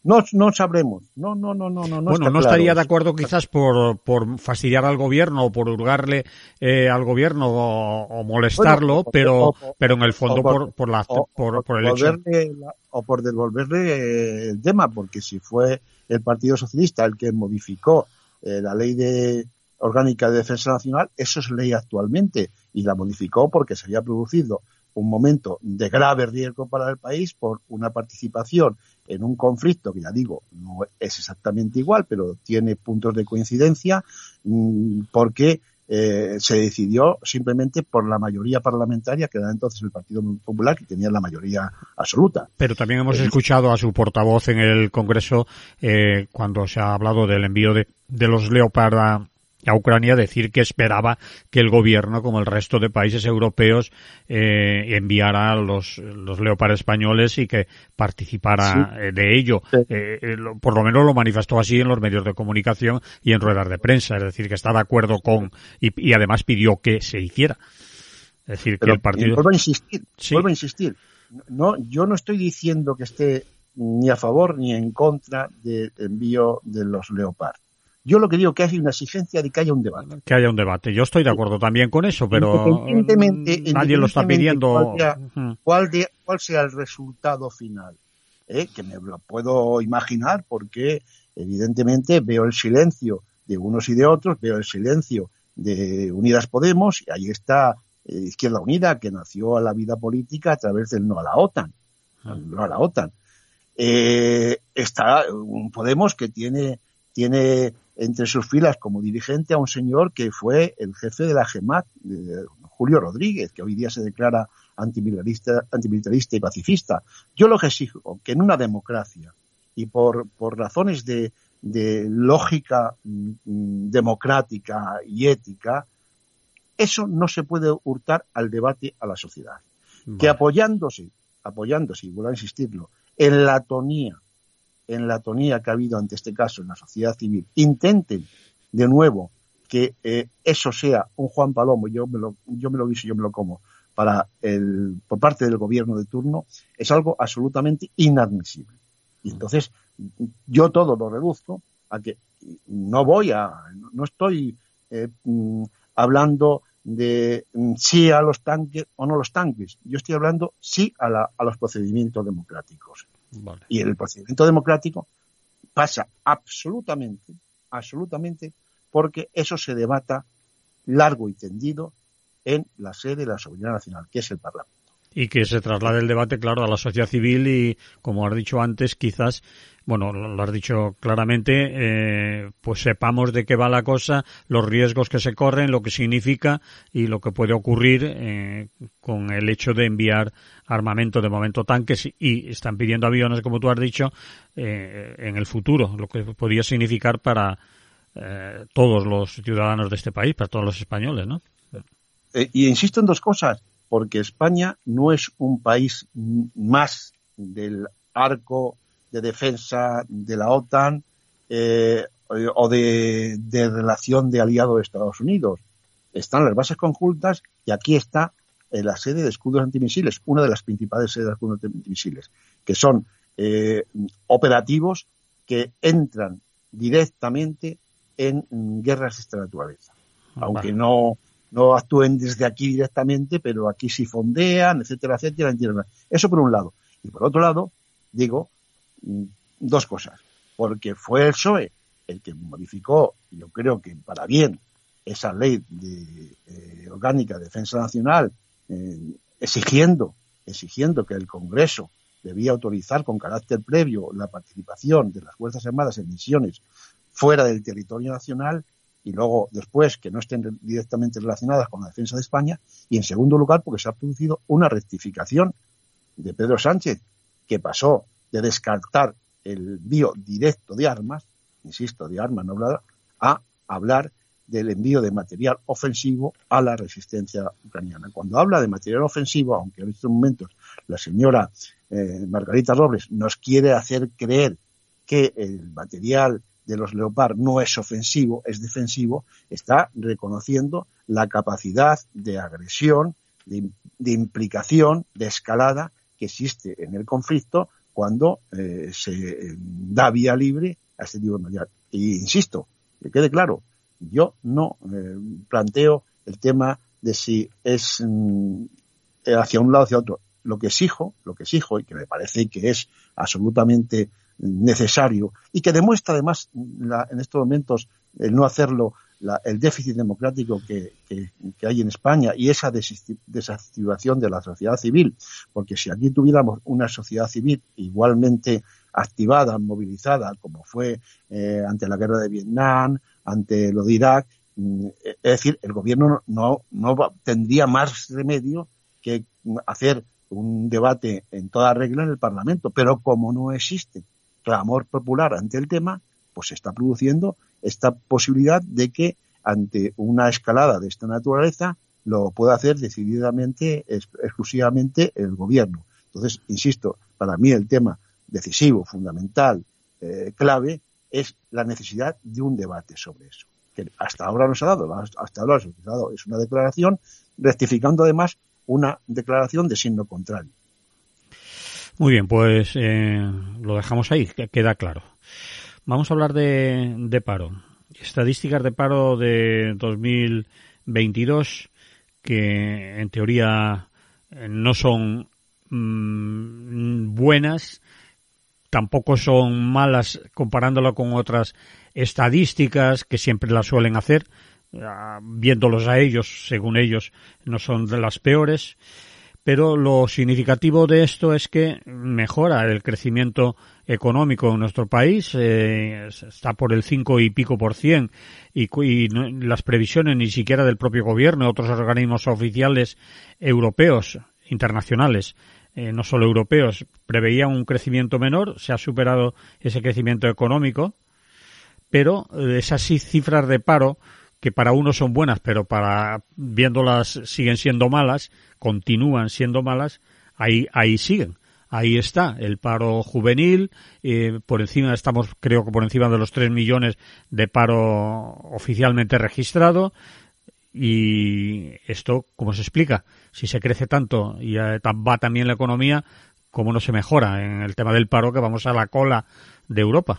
No sabremos. No Bueno, está no claro. estaría de acuerdo quizás por fastidiar al gobierno o por hurgarle al gobierno o molestarlo, Bueno, pero en el fondo por el hecho. por devolverle el tema, porque si fue el Partido Socialista el que modificó la ley orgánica de defensa nacional, eso es ley actualmente, y la modificó porque se había producido un momento de grave riesgo para el país por una participación en un conflicto que, ya digo, no es exactamente igual, pero tiene puntos de coincidencia, porque se decidió simplemente por la mayoría parlamentaria, que era entonces el Partido Popular, que tenía la mayoría absoluta. Pero también hemos escuchado a su portavoz en el Congreso, cuando se ha hablado del envío de los Leopard a Ucrania, decir que esperaba que el gobierno, como el resto de países europeos, enviara los Leopard españoles y que participara de ello. Sí. Por lo menos lo manifestó así en los medios de comunicación y en ruedas de prensa, es decir, que está de acuerdo con y además pidió que se hiciera. Es decir, pero que el partido... Vuelvo a insistir. No, yo no estoy diciendo que esté ni a favor ni en contra del envío de los Leopard. Yo lo que digo es que hay una exigencia de que haya un debate. Que haya un debate. Yo estoy de acuerdo también con eso, pero nadie lo está pidiendo. ¿Cuál sea el resultado final? Que me lo puedo imaginar, porque evidentemente veo el silencio de unos y de otros, veo el silencio de Unidas Podemos, y ahí está Izquierda Unida, que nació a la vida política a través del no a la OTAN. No a la OTAN. Está un Podemos que tiene entre sus filas como dirigente a un señor que fue el jefe de la GEMAT, Julio Rodríguez, que hoy día se declara antimilitarista y pacifista. Yo lo que exijo, que en una democracia y por razones de lógica democrática y ética, eso no se puede hurtar al debate a la sociedad. Vale. Que apoyándose, y vuelvo a insistirlo, en la tonía que ha habido ante este caso en la sociedad civil, intenten de nuevo que eso sea un Juan Palomo, yo me lo guiso, yo me lo como, por parte del gobierno de turno, es algo absolutamente inadmisible. Y entonces yo todo lo reduzco a que no estoy hablando de sí a los tanques o no los tanques, yo estoy hablando sí a los procedimientos democráticos. Vale. Y el procedimiento democrático pasa absolutamente porque eso se debata largo y tendido en la sede de la soberanía nacional, que es el Parlamento. Y que se traslade el debate, claro, a la sociedad civil y, como has dicho antes, quizás, bueno, lo has dicho claramente, pues sepamos de qué va la cosa, los riesgos que se corren, lo que significa y lo que puede ocurrir con el hecho de enviar armamento, de momento tanques, y están pidiendo aviones, como tú has dicho, en el futuro, lo que podría significar para todos los ciudadanos de este país, para todos los españoles, ¿no? Y insisto en dos cosas. Porque España no es un país más del arco de defensa de la OTAN o de relación de aliado de Estados Unidos. Están las bases conjuntas y aquí está la sede de escudos antimisiles, una de las principales sedes de escudos antimisiles, que son operativos que entran directamente en guerras de esta naturaleza. Aunque no actúen desde aquí directamente, pero aquí sí fondean, etcétera. Eso por un lado. Y por otro lado, digo dos cosas. Porque fue el PSOE el que modificó, yo creo que para bien, esa ley orgánica de defensa nacional, exigiendo que el Congreso debía autorizar con carácter previo la participación de las Fuerzas Armadas en misiones fuera del territorio nacional, y luego después que no estén directamente relacionadas con la defensa de España, y en segundo lugar porque se ha producido una rectificación de Pedro Sánchez, que pasó de descartar el envío directo de armas, insisto, de armas no habladas, a hablar del envío de material ofensivo a la resistencia ucraniana. Cuando habla de material ofensivo, aunque en estos momentos la señora Margarita Robles nos quiere hacer creer que el material de los Leopard no es ofensivo, es defensivo, está reconociendo la capacidad de agresión, de implicación, de escalada que existe en el conflicto cuando se da vía libre a este tipo de material. Y insisto, que quede claro, yo no planteo el tema de si es hacia un lado o hacia otro. Lo que exijo, y que me parece que es absolutamente necesario, y que demuestra además en estos momentos el no hacerlo, el déficit democrático que hay en España y esa desactivación de la sociedad civil, porque si aquí tuviéramos una sociedad civil igualmente activada, movilizada, como fue ante la guerra de Vietnam, ante lo de Irak, es decir, el gobierno no tendría más remedio que hacer un debate en toda regla en el Parlamento, pero como no existe clamor popular ante el tema, pues se está produciendo esta posibilidad de que ante una escalada de esta naturaleza lo pueda hacer decididamente, exclusivamente el gobierno. Entonces, insisto, para mí el tema decisivo, fundamental, clave, es la necesidad de un debate sobre eso, que hasta ahora no se ha dado. Hasta ahora se ha dado es una declaración, rectificando además una declaración de signo contrario. Muy bien, pues lo dejamos ahí, que queda claro. Vamos a hablar de paro. Estadísticas de paro de 2022 que en teoría no son buenas, tampoco son malas comparándolo con otras estadísticas que siempre las suelen hacer, viéndolos a ellos, según ellos, no son de las peores. Pero lo significativo de esto es que mejora el crecimiento económico en nuestro país, está por el 5 y pico %, y las previsiones ni siquiera del propio gobierno, otros organismos oficiales europeos, internacionales, no solo europeos, preveían un crecimiento menor. Se ha superado ese crecimiento económico, pero esas cifras de paro, que para unos son buenas, pero viéndolas siguen siendo malas, continúan siendo malas, ahí siguen. Ahí está el paro juvenil, creo que por encima de los 3 millones de paro oficialmente registrado. Y esto, ¿cómo se explica? Si se crece tanto y va también la economía, ¿cómo no se mejora en el tema del paro, que vamos a la cola de Europa?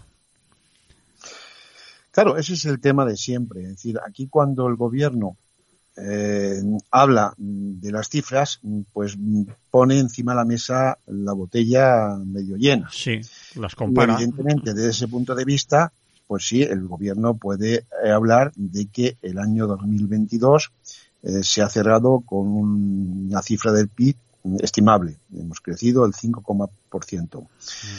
Claro, ese es el tema de siempre. Es decir, aquí cuando el gobierno habla de las cifras, pues pone encima de la mesa la botella medio llena. Sí, las compara. Y evidentemente, desde ese punto de vista, pues sí, el gobierno puede hablar de que el año 2022 se ha cerrado con una cifra del PIB estimable. Hemos crecido el 5%.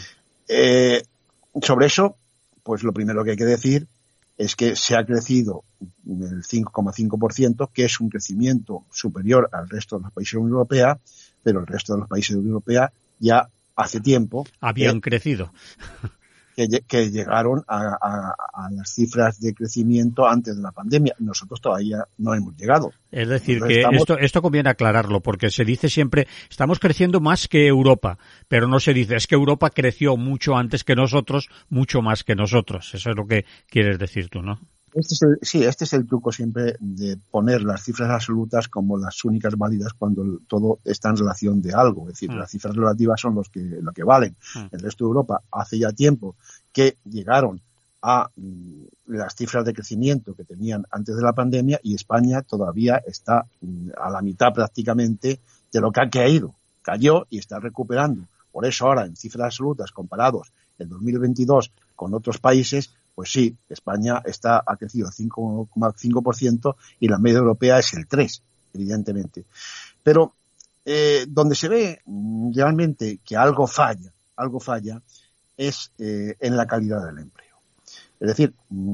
Sobre eso, pues lo primero que hay que decir es que se ha crecido el 5,5%, que es un crecimiento superior al resto de los países de la Unión Europea, pero el resto de los países de la Unión Europea ya hace tiempo habían crecido. Que llegaron a las cifras de crecimiento antes de la pandemia. Nosotros todavía no hemos llegado. Es decir, que esto conviene aclararlo, porque se dice siempre, estamos creciendo más que Europa, pero no se dice, es que Europa creció mucho antes que nosotros, mucho más que nosotros. Eso es lo que quieres decir tú, ¿no? Este es el truco siempre de poner las cifras absolutas como las únicas válidas cuando todo está en relación de algo. Es decir, las cifras relativas son lo que valen. El resto de Europa hace ya tiempo que llegaron a las cifras de crecimiento que tenían antes de la pandemia, y España todavía está a la mitad prácticamente de lo que ha caído. Cayó y está recuperando. Por eso ahora, en cifras absolutas comparados el 2022 con otros países, pues sí, España ha crecido 5,5% y la media europea es el 3%, evidentemente. Pero donde se ve realmente que algo falla, es en la calidad del empleo. Es decir,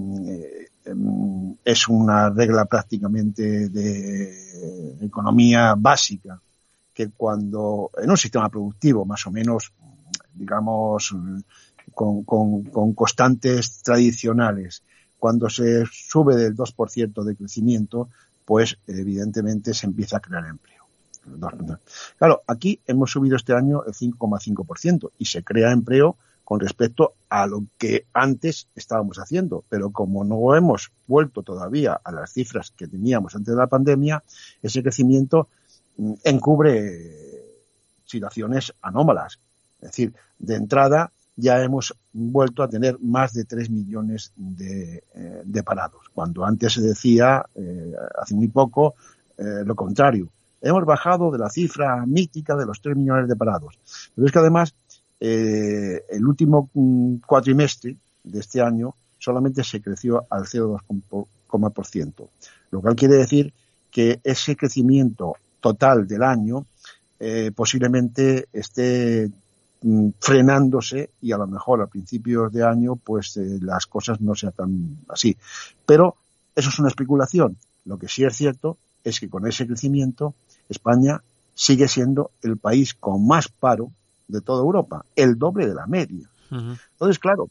es una regla prácticamente de economía básica que cuando en un sistema productivo más o menos, digamos, con constantes tradicionales, cuando se sube del 2% de crecimiento, pues evidentemente se empieza a crear empleo. Claro, aquí hemos subido este año el 5,5% y se crea empleo con respecto a lo que antes estábamos haciendo, pero como no hemos vuelto todavía a las cifras que teníamos antes de la pandemia, ese crecimiento encubre situaciones anómalas. Es decir, de entrada ya hemos vuelto a tener más de 3 millones de parados, cuando antes se decía, hace muy poco, lo contrario. Hemos bajado de la cifra mítica de los 3 millones de parados. Pero es que además, el último cuatrimestre de este año solamente se creció al 0,2%, lo cual quiere decir que ese crecimiento total del año posiblemente esté frenándose, y a lo mejor a principios de año pues las cosas no sean tan así. Pero eso es una especulación. Lo que sí es cierto es que con ese crecimiento España sigue siendo el país con más paro de toda Europa, el doble de la media. Uh-huh. Entonces, claro,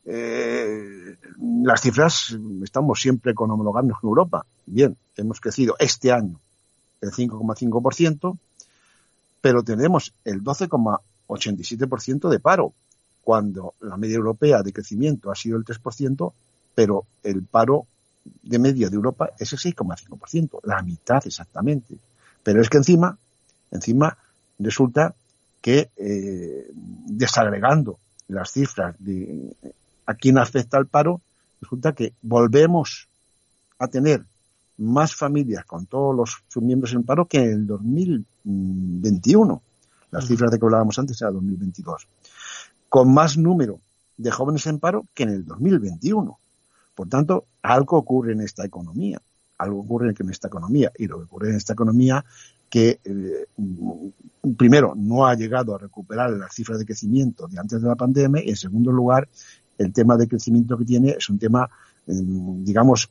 las cifras, estamos siempre con homologarnos con Europa. Bien, hemos crecido este año el 5,5%, pero tenemos el 12,87% de paro, cuando la media europea de crecimiento ha sido el 3%, pero el paro de media de Europa es el 6,5%, la mitad exactamente. Pero es que encima resulta que, desagregando las cifras de a quién afecta el paro, resulta que volvemos a tener más familias con todos sus miembros en paro que en el 2021. Las cifras de que hablábamos antes era 2022. Con más número de jóvenes en paro que en el 2021. Por tanto, algo ocurre en esta economía. Y lo que ocurre en esta economía que, primero, no ha llegado a recuperar las cifras de crecimiento de antes de la pandemia, y en segundo lugar, el tema de crecimiento que tiene es un tema, digamos,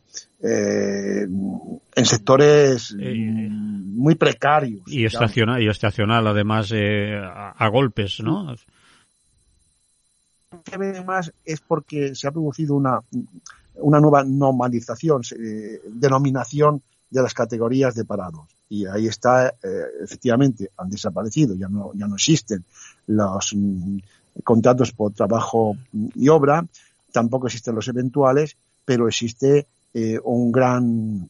en sectores muy precarios. Y estacional, además, a golpes, ¿no? Lo que ve más es porque se ha producido una nueva normalización, denominación de las categorías de parados. Y ahí está, efectivamente, han desaparecido, ya no existen los contratos por trabajo y obra, tampoco existen los eventuales, pero existe un gran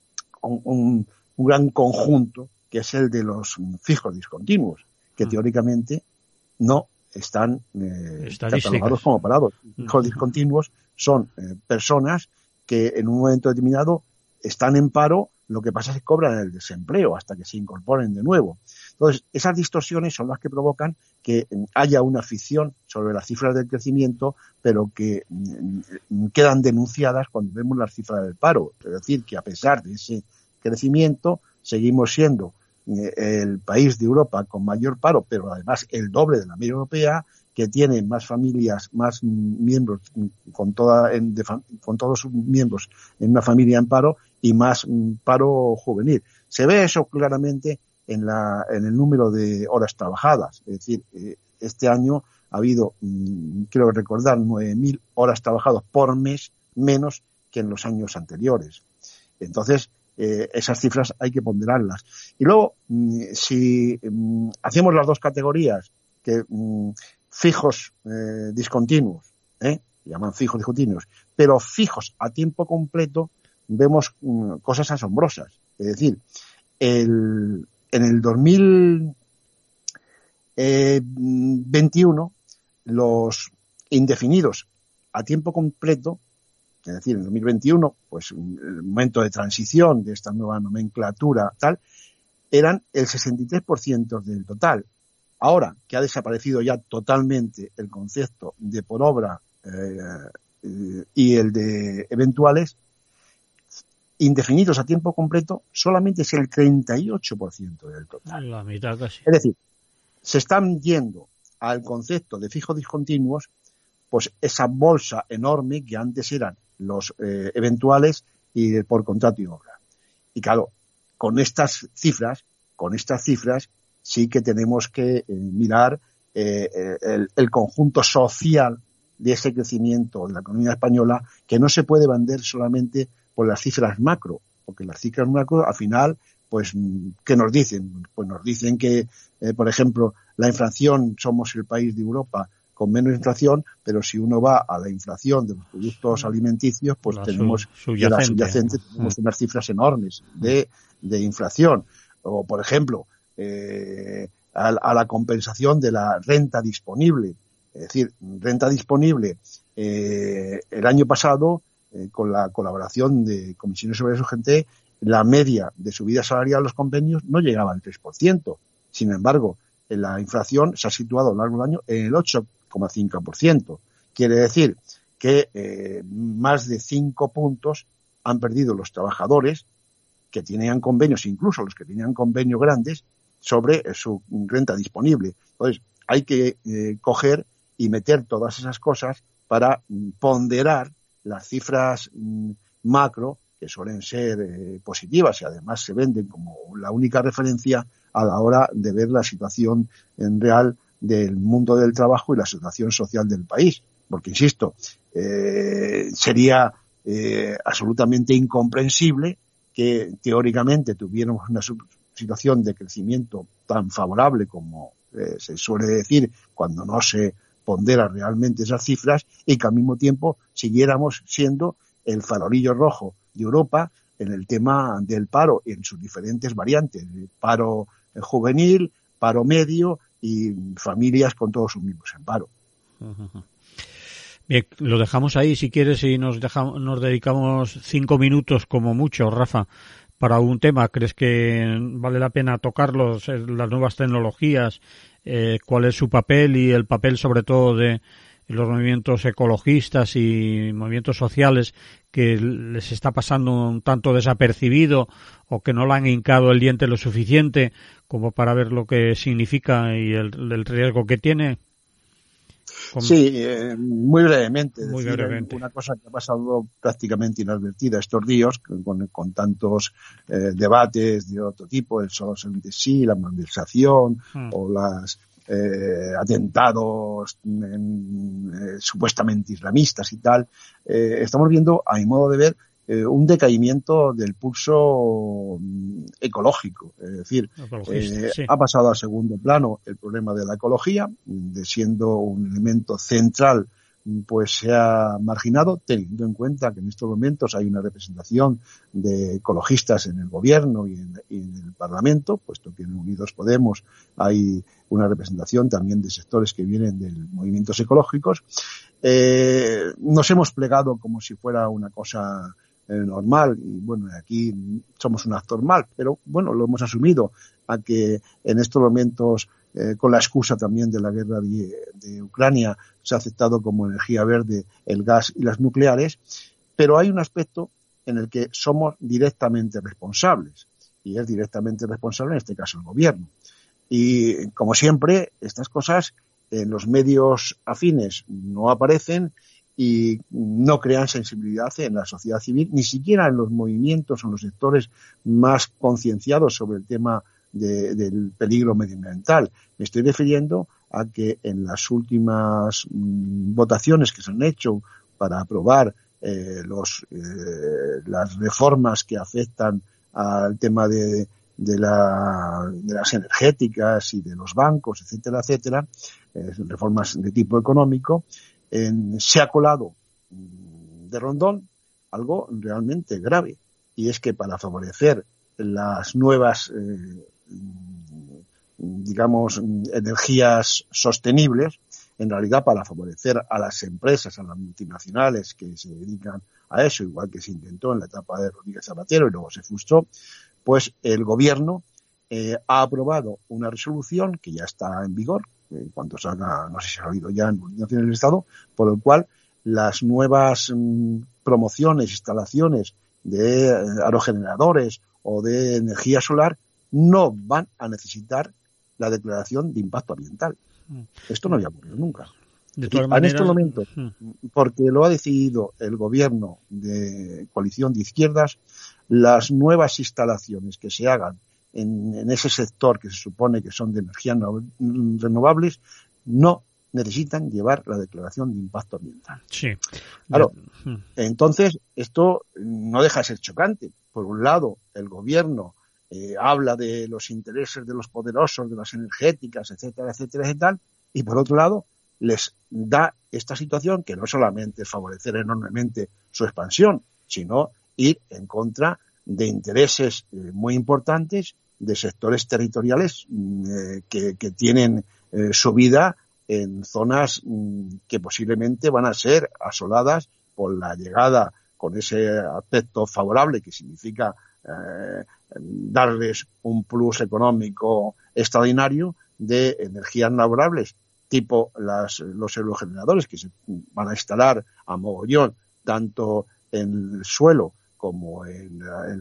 conjunto, que es el de los fijos discontinuos, que teóricamente no están catalogados como parados. Fijos discontinuos son personas que en un momento determinado están en paro, lo que pasa es que cobran el desempleo hasta que se incorporen de nuevo. Entonces, esas distorsiones son las que provocan que haya una ficción sobre las cifras del crecimiento, pero que quedan denunciadas cuando vemos las cifras del paro. Es decir, que a pesar de ese crecimiento, seguimos siendo el país de Europa con mayor paro, pero además el doble de la media europea, que tiene más familias, más miembros, con todos sus miembros en una familia en paro, y más paro juvenil. Se ve eso claramente en el número de horas trabajadas. Es decir, este año ha habido, quiero recordar, 9.000 horas trabajadas por mes menos que en los años anteriores. Entonces, esas cifras hay que ponderarlas. Y luego, si hacemos las dos categorías, que fijos discontinuos, llaman fijos discontinuos, pero fijos a tiempo completo, vemos cosas asombrosas. Es decir, en el 2021, los indefinidos a tiempo completo, es decir, en 2021, pues el momento de transición de esta nueva nomenclatura tal, eran el 63% del total. Ahora que ha desaparecido ya totalmente el concepto de por obra y el de eventuales, indefinidos a tiempo completo solamente es el 38% del total. La mitad casi. Es decir, se están yendo al concepto de fijos discontinuos, pues esa bolsa enorme que antes eran los eventuales y por contrato y obra. Y claro, con estas cifras sí que tenemos que mirar el conjunto social de ese crecimiento de la economía española, que no se puede vender solamente por las cifras macro, porque las cifras macro al final, pues, ¿qué nos dicen? Pues nos dicen que, por ejemplo, la inflación, somos el país de Europa con menos inflación, pero si uno va a la inflación de los productos alimenticios, pues tenemos subyacente. La subyacente, tenemos unas cifras enormes de inflación. O, por ejemplo, a la compensación de la renta disponible. Es decir, renta disponible el año pasado, con la colaboración de Comisiones Obreras UGT, la media de subida salarial de los convenios no llegaba al 3%. Sin embargo, la inflación se ha situado a lo largo del año en el 8,5%. Quiere decir que más de 5 puntos han perdido los trabajadores que tenían convenios, incluso los que tenían convenios grandes, sobre su renta disponible. Entonces, hay que coger y meter todas esas cosas para ponderar las cifras macro, que suelen ser positivas y además se venden como la única referencia a la hora de ver la situación en real del mundo del trabajo y la situación social del país. Porque, insisto, sería absolutamente incomprensible que teóricamente tuviéramos una situación de crecimiento tan favorable como se suele decir cuando no se pondera realmente esas cifras, y que al mismo tiempo siguiéramos siendo el farolillo rojo de Europa en el tema del paro y en sus diferentes variantes: paro juvenil, paro medio y familias con todos sus miembros en paro. Bien, lo dejamos ahí si quieres y nos dedicamos 5 minutos como mucho, Rafa, para algún tema. ¿Crees que vale la pena tocarlos, las nuevas tecnologías, cuál es su papel y el papel sobre todo de los movimientos ecologistas y movimientos sociales, que les está pasando un tanto desapercibido o que no le han hincado el diente lo suficiente como para ver lo que significa y el riesgo que tiene? Sí, muy brevemente. Muy brevemente. Una cosa que ha pasado prácticamente inadvertida estos días, con tantos debates de otro tipo, el solo de sí, la malversación o los atentados supuestamente islamistas y tal, estamos viendo, a mi modo de ver, un decaimiento del pulso ecológico. Es decir, sí, ha pasado a segundo plano el problema de la ecología, de siendo un elemento central, pues se ha marginado, teniendo en cuenta que en estos momentos hay una representación de ecologistas en el gobierno y en el Parlamento, puesto que en Unidos Podemos hay una representación también de sectores que vienen de movimientos ecológicos. Nos hemos plegado como si fuera una cosa normal, y bueno, aquí somos un actor mal, pero bueno, lo hemos asumido, a que en estos momentos, con la excusa también de la guerra de Ucrania, se ha aceptado como energía verde el gas y las nucleares, pero hay un aspecto en el que somos directamente responsables, y es directamente responsable en este caso el gobierno. Y como siempre, estas cosas en los medios afines no aparecen y no crean sensibilidad en la sociedad civil, ni siquiera en los movimientos o en los sectores más concienciados sobre el tema del peligro medioambiental. Me estoy refiriendo a que en las últimas votaciones que se han hecho para aprobar las reformas que afectan al tema de las energéticas y de los bancos, etcétera, etcétera, reformas de tipo económico, se ha colado de rondón algo realmente grave, y es que para favorecer las nuevas energías sostenibles, en realidad para favorecer a las empresas, a las multinacionales que se dedican a eso, igual que se intentó en la etapa de Rodríguez Zapatero y luego se frustró, pues el gobierno ha aprobado una resolución que ya está en vigor, en cuanto salga, no sé si ha salido ya en Naciones del Estado, por el cual las nuevas promociones, instalaciones de aerogeneradores o de energía solar no van a necesitar la declaración de impacto ambiental. Esto no había ocurrido nunca. De todas maneras, en estos momentos, porque lo ha decidido el gobierno de coalición de izquierdas, las nuevas instalaciones que se hagan en ese sector que se supone que son de energías renovables no necesitan llevar la declaración de impacto ambiental. Sí. Claro, entonces esto no deja de ser chocante. Por un lado, el gobierno habla de los intereses de los poderosos, de las energéticas, etcétera, etcétera, y tal, y por otro lado les da esta situación que no solamente es favorecer enormemente su expansión, sino ir en contra de intereses muy importantes de sectores territoriales que tienen su vida en zonas que posiblemente van a ser asoladas por la llegada con ese aspecto favorable que significa darles un plus económico extraordinario de energías renovables tipo los aerogeneradores que se van a instalar a mogollón tanto en el suelo como en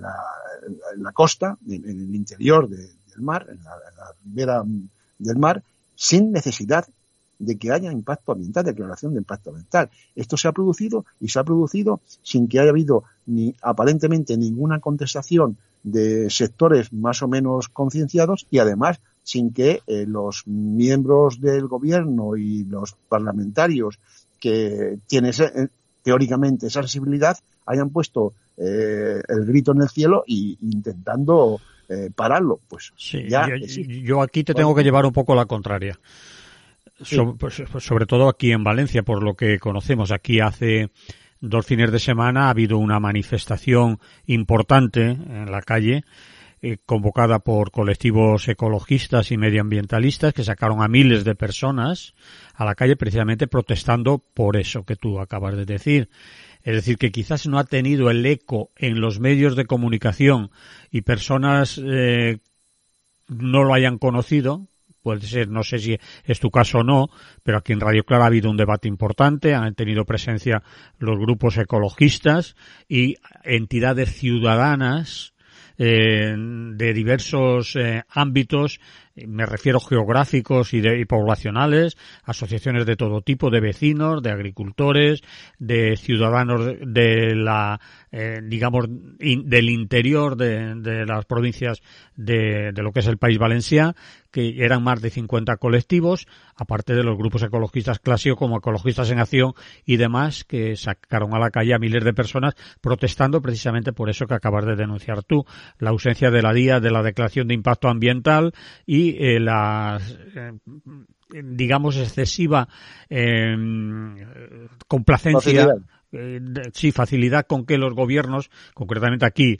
la costa, en el interior del mar, en la ribera del mar, sin necesidad de que haya impacto ambiental, declaración de impacto ambiental. Esto se ha producido y se ha producido sin que haya habido ni aparentemente ninguna contestación de sectores más o menos concienciados y además sin que los miembros del gobierno y los parlamentarios que tienen teóricamente esa sensibilidad hayan puesto el grito en el cielo y intentando pararlo. Pues sí, ya yo aquí te tengo que llevar un poco la contraria. Sí. Sobre todo aquí en Valencia, por lo que conocemos. Aquí hace 2 fines de semana ha habido una manifestación importante en la calle, convocada por colectivos ecologistas y medioambientalistas que sacaron a miles de personas a la calle precisamente protestando por eso que tú acabas de decir. Es decir, que quizás no ha tenido el eco en los medios de comunicación y personas no lo hayan conocido. Puede ser, no sé si es tu caso o no, pero aquí en Radio Clara ha habido un debate importante, han tenido presencia los grupos ecologistas y entidades ciudadanas de diversos ámbitos, me refiero geográficos y poblacionales, asociaciones de todo tipo, de vecinos, de agricultores, de ciudadanos de la digamos del interior de las provincias de lo que es el País Valencià, que eran más de 50 colectivos, aparte de los grupos ecologistas clásicos como Ecologistas en Acción y demás, que sacaron a la calle a miles de personas protestando precisamente por eso que acabas de denunciar tú, la ausencia de la DIA, de la declaración de impacto ambiental y la digamos excesiva complacencia, facilidad con que los gobiernos, concretamente aquí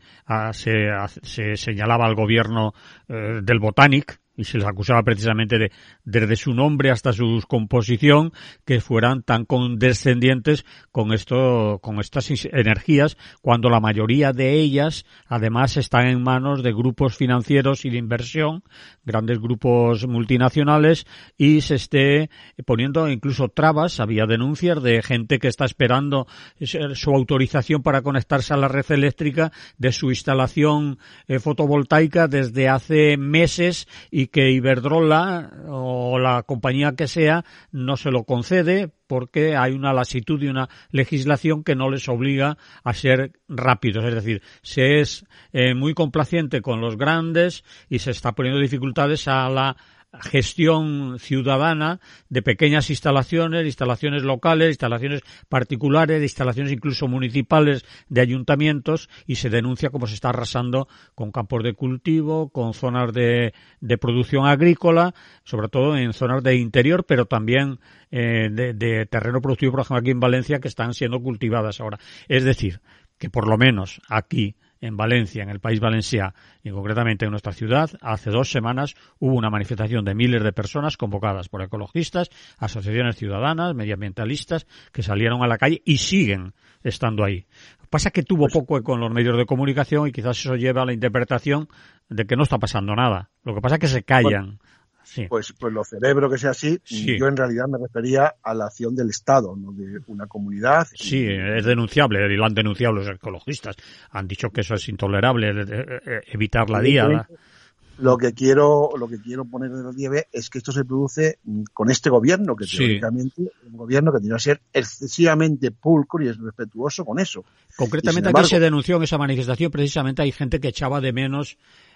se señalaba al gobierno del Botanic y se les acusaba precisamente desde su nombre hasta su composición, que fueran tan condescendientes con estas energías, cuando la mayoría de ellas además están en manos de grupos financieros y de inversión, grandes grupos multinacionales, y se esté poniendo incluso trabas. Había denuncias de gente que está esperando su autorización para conectarse a la red eléctrica de su instalación fotovoltaica desde hace meses, y que Iberdrola o la compañía que sea no se lo concede porque hay una lasitud y una legislación que no les obliga a ser rápidos. Es decir, se es muy complaciente con los grandes y se está poniendo dificultades a la gestión ciudadana de pequeñas instalaciones locales, instalaciones particulares, instalaciones incluso municipales de ayuntamientos, y se denuncia cómo se está arrasando con campos de cultivo, con zonas de producción agrícola, sobre todo en zonas de interior, pero también de terreno productivo, por ejemplo aquí en Valencia, que están siendo cultivadas ahora. Es decir, que por lo menos aquí en Valencia, en el País Valencià, y concretamente en nuestra ciudad, hace 2 semanas hubo una manifestación de miles de personas convocadas por ecologistas, asociaciones ciudadanas, medioambientalistas, que salieron a la calle y siguen estando ahí. Pasa que tuvo poco eco en los medios de comunicación y quizás eso lleva a la interpretación de que no está pasando nada. Lo que pasa es que se callan. Bueno. Sí. Pues lo celebro que sea así. Sí. Yo en realidad me refería a la acción del Estado, no de una comunidad. Sí, es denunciable, y lo han denunciado los ecologistas. Han dicho que eso es intolerable, evitar la DIA. Lo que quiero poner de relieve es que esto se produce con este gobierno, que teóricamente un gobierno que tiene que ser excesivamente pulcro y es respetuoso con eso. Concretamente aquí se denunció en esa manifestación, precisamente hay gente que echaba de menos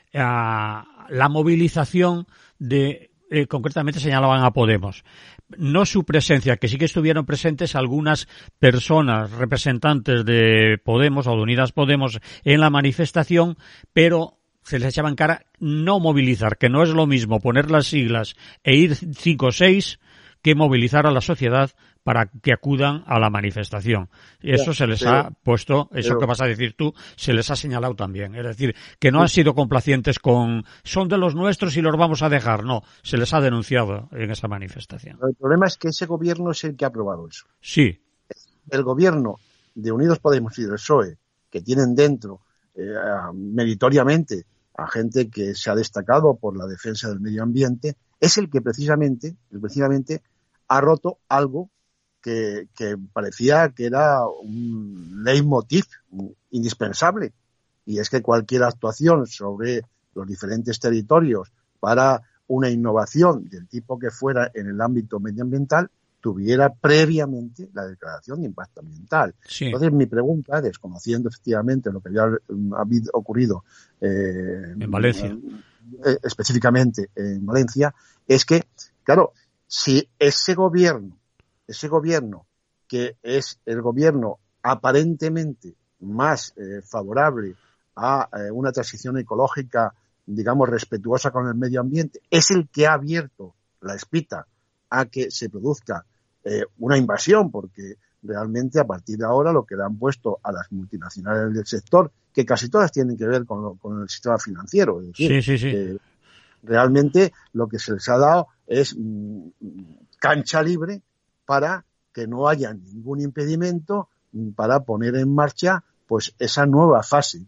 la movilización concretamente señalaban a Podemos. No su presencia, que sí que estuvieron presentes algunas personas representantes de Podemos o de Unidas Podemos en la manifestación, pero se les echaba en cara no movilizar, que no es lo mismo poner las siglas e ir 5 o 6 que movilizar a la sociedad para que acudan a la manifestación. Y eso se les ha puesto, eso que vas a decir tú, se les ha señalado también. Es decir, que no han sido complacientes con son de los nuestros y los vamos a dejar. No, se les ha denunciado en esa manifestación. El problema es que ese gobierno es el que ha aprobado eso. Sí. El gobierno de Unidos Podemos y del PSOE, que tienen dentro meritoriamente a gente que se ha destacado por la defensa del medio ambiente, es el que precisamente ha roto algo que parecía que era un leitmotiv indispensable, y es que cualquier actuación sobre los diferentes territorios para una innovación del tipo que fuera en el ámbito medioambiental tuviera previamente la declaración de impacto ambiental. Sí. Entonces, mi pregunta, desconociendo efectivamente lo que había ocurrido en Valencia, específicamente en Valencia, es que, claro, si ese gobierno, que es el gobierno aparentemente más favorable a una transición ecológica, digamos, respetuosa con el medio ambiente, es el que ha abierto la espita a que se produzca una invasión, porque realmente a partir de ahora lo que le han puesto a las multinacionales del sector, que casi todas tienen que ver con el sistema financiero, es decir, sí. Realmente lo que se les ha dado es cancha libre para que no haya ningún impedimento para poner en marcha pues esa nueva fase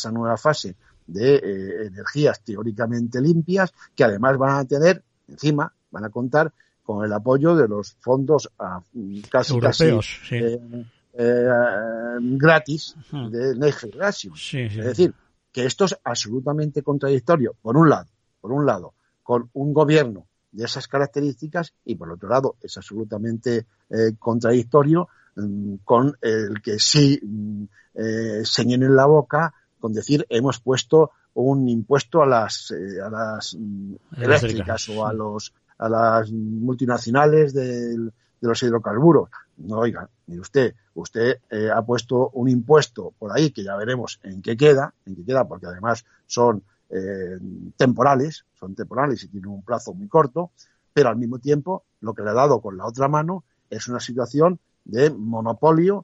de energías teóricamente limpias, que además van a contar con el apoyo de los fondos casi europeos, gratis de Next Generation. Es decir, que esto es absolutamente contradictorio, por un lado, con un gobierno de esas características, y por otro lado es absolutamente contradictorio con el que sí se llenen la boca con decir hemos puesto un impuesto a las eléctricas o a las multinacionales de los hidrocarburos. No, oiga, mire usted ha puesto un impuesto por ahí que ya veremos en qué queda, porque además son temporales y tienen un plazo muy corto, pero al mismo tiempo lo que le ha dado con la otra mano es una situación de monopolio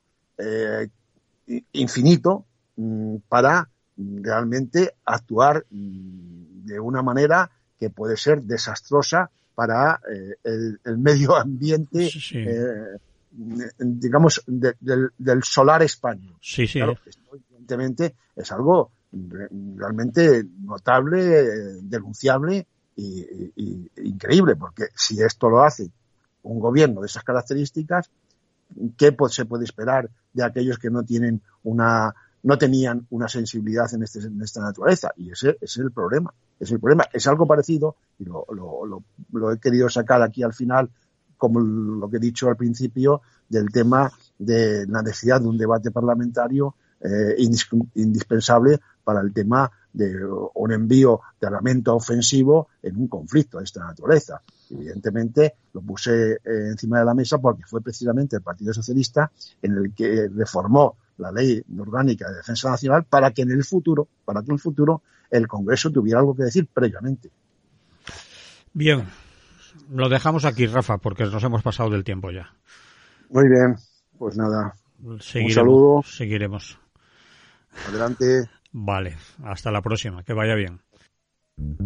infinito para realmente actuar de una manera que puede ser desastrosa para el medio ambiente, digamos, del solar español. Claro, esto evidentemente es algo realmente notable, denunciable y increíble, porque si esto lo hace un gobierno de esas características, ¿qué se puede esperar de aquellos que no tenían una sensibilidad en esta naturaleza? Y ese es el problema. Es algo parecido, y lo he querido sacar aquí al final, como lo que he dicho al principio, del tema de la necesidad de un debate parlamentario indispensable para el tema de un envío de armamento ofensivo en un conflicto de esta naturaleza. Evidentemente lo puse encima de la mesa porque fue precisamente el Partido Socialista en el que reformó la Ley Orgánica de Defensa Nacional para que en el futuro el Congreso tuviera algo que decir previamente. Bien, lo dejamos aquí, Rafa, porque nos hemos pasado del tiempo ya. Muy bien, pues nada. Un saludo. Seguiremos. Adelante. Vale, hasta la próxima, que vaya bien.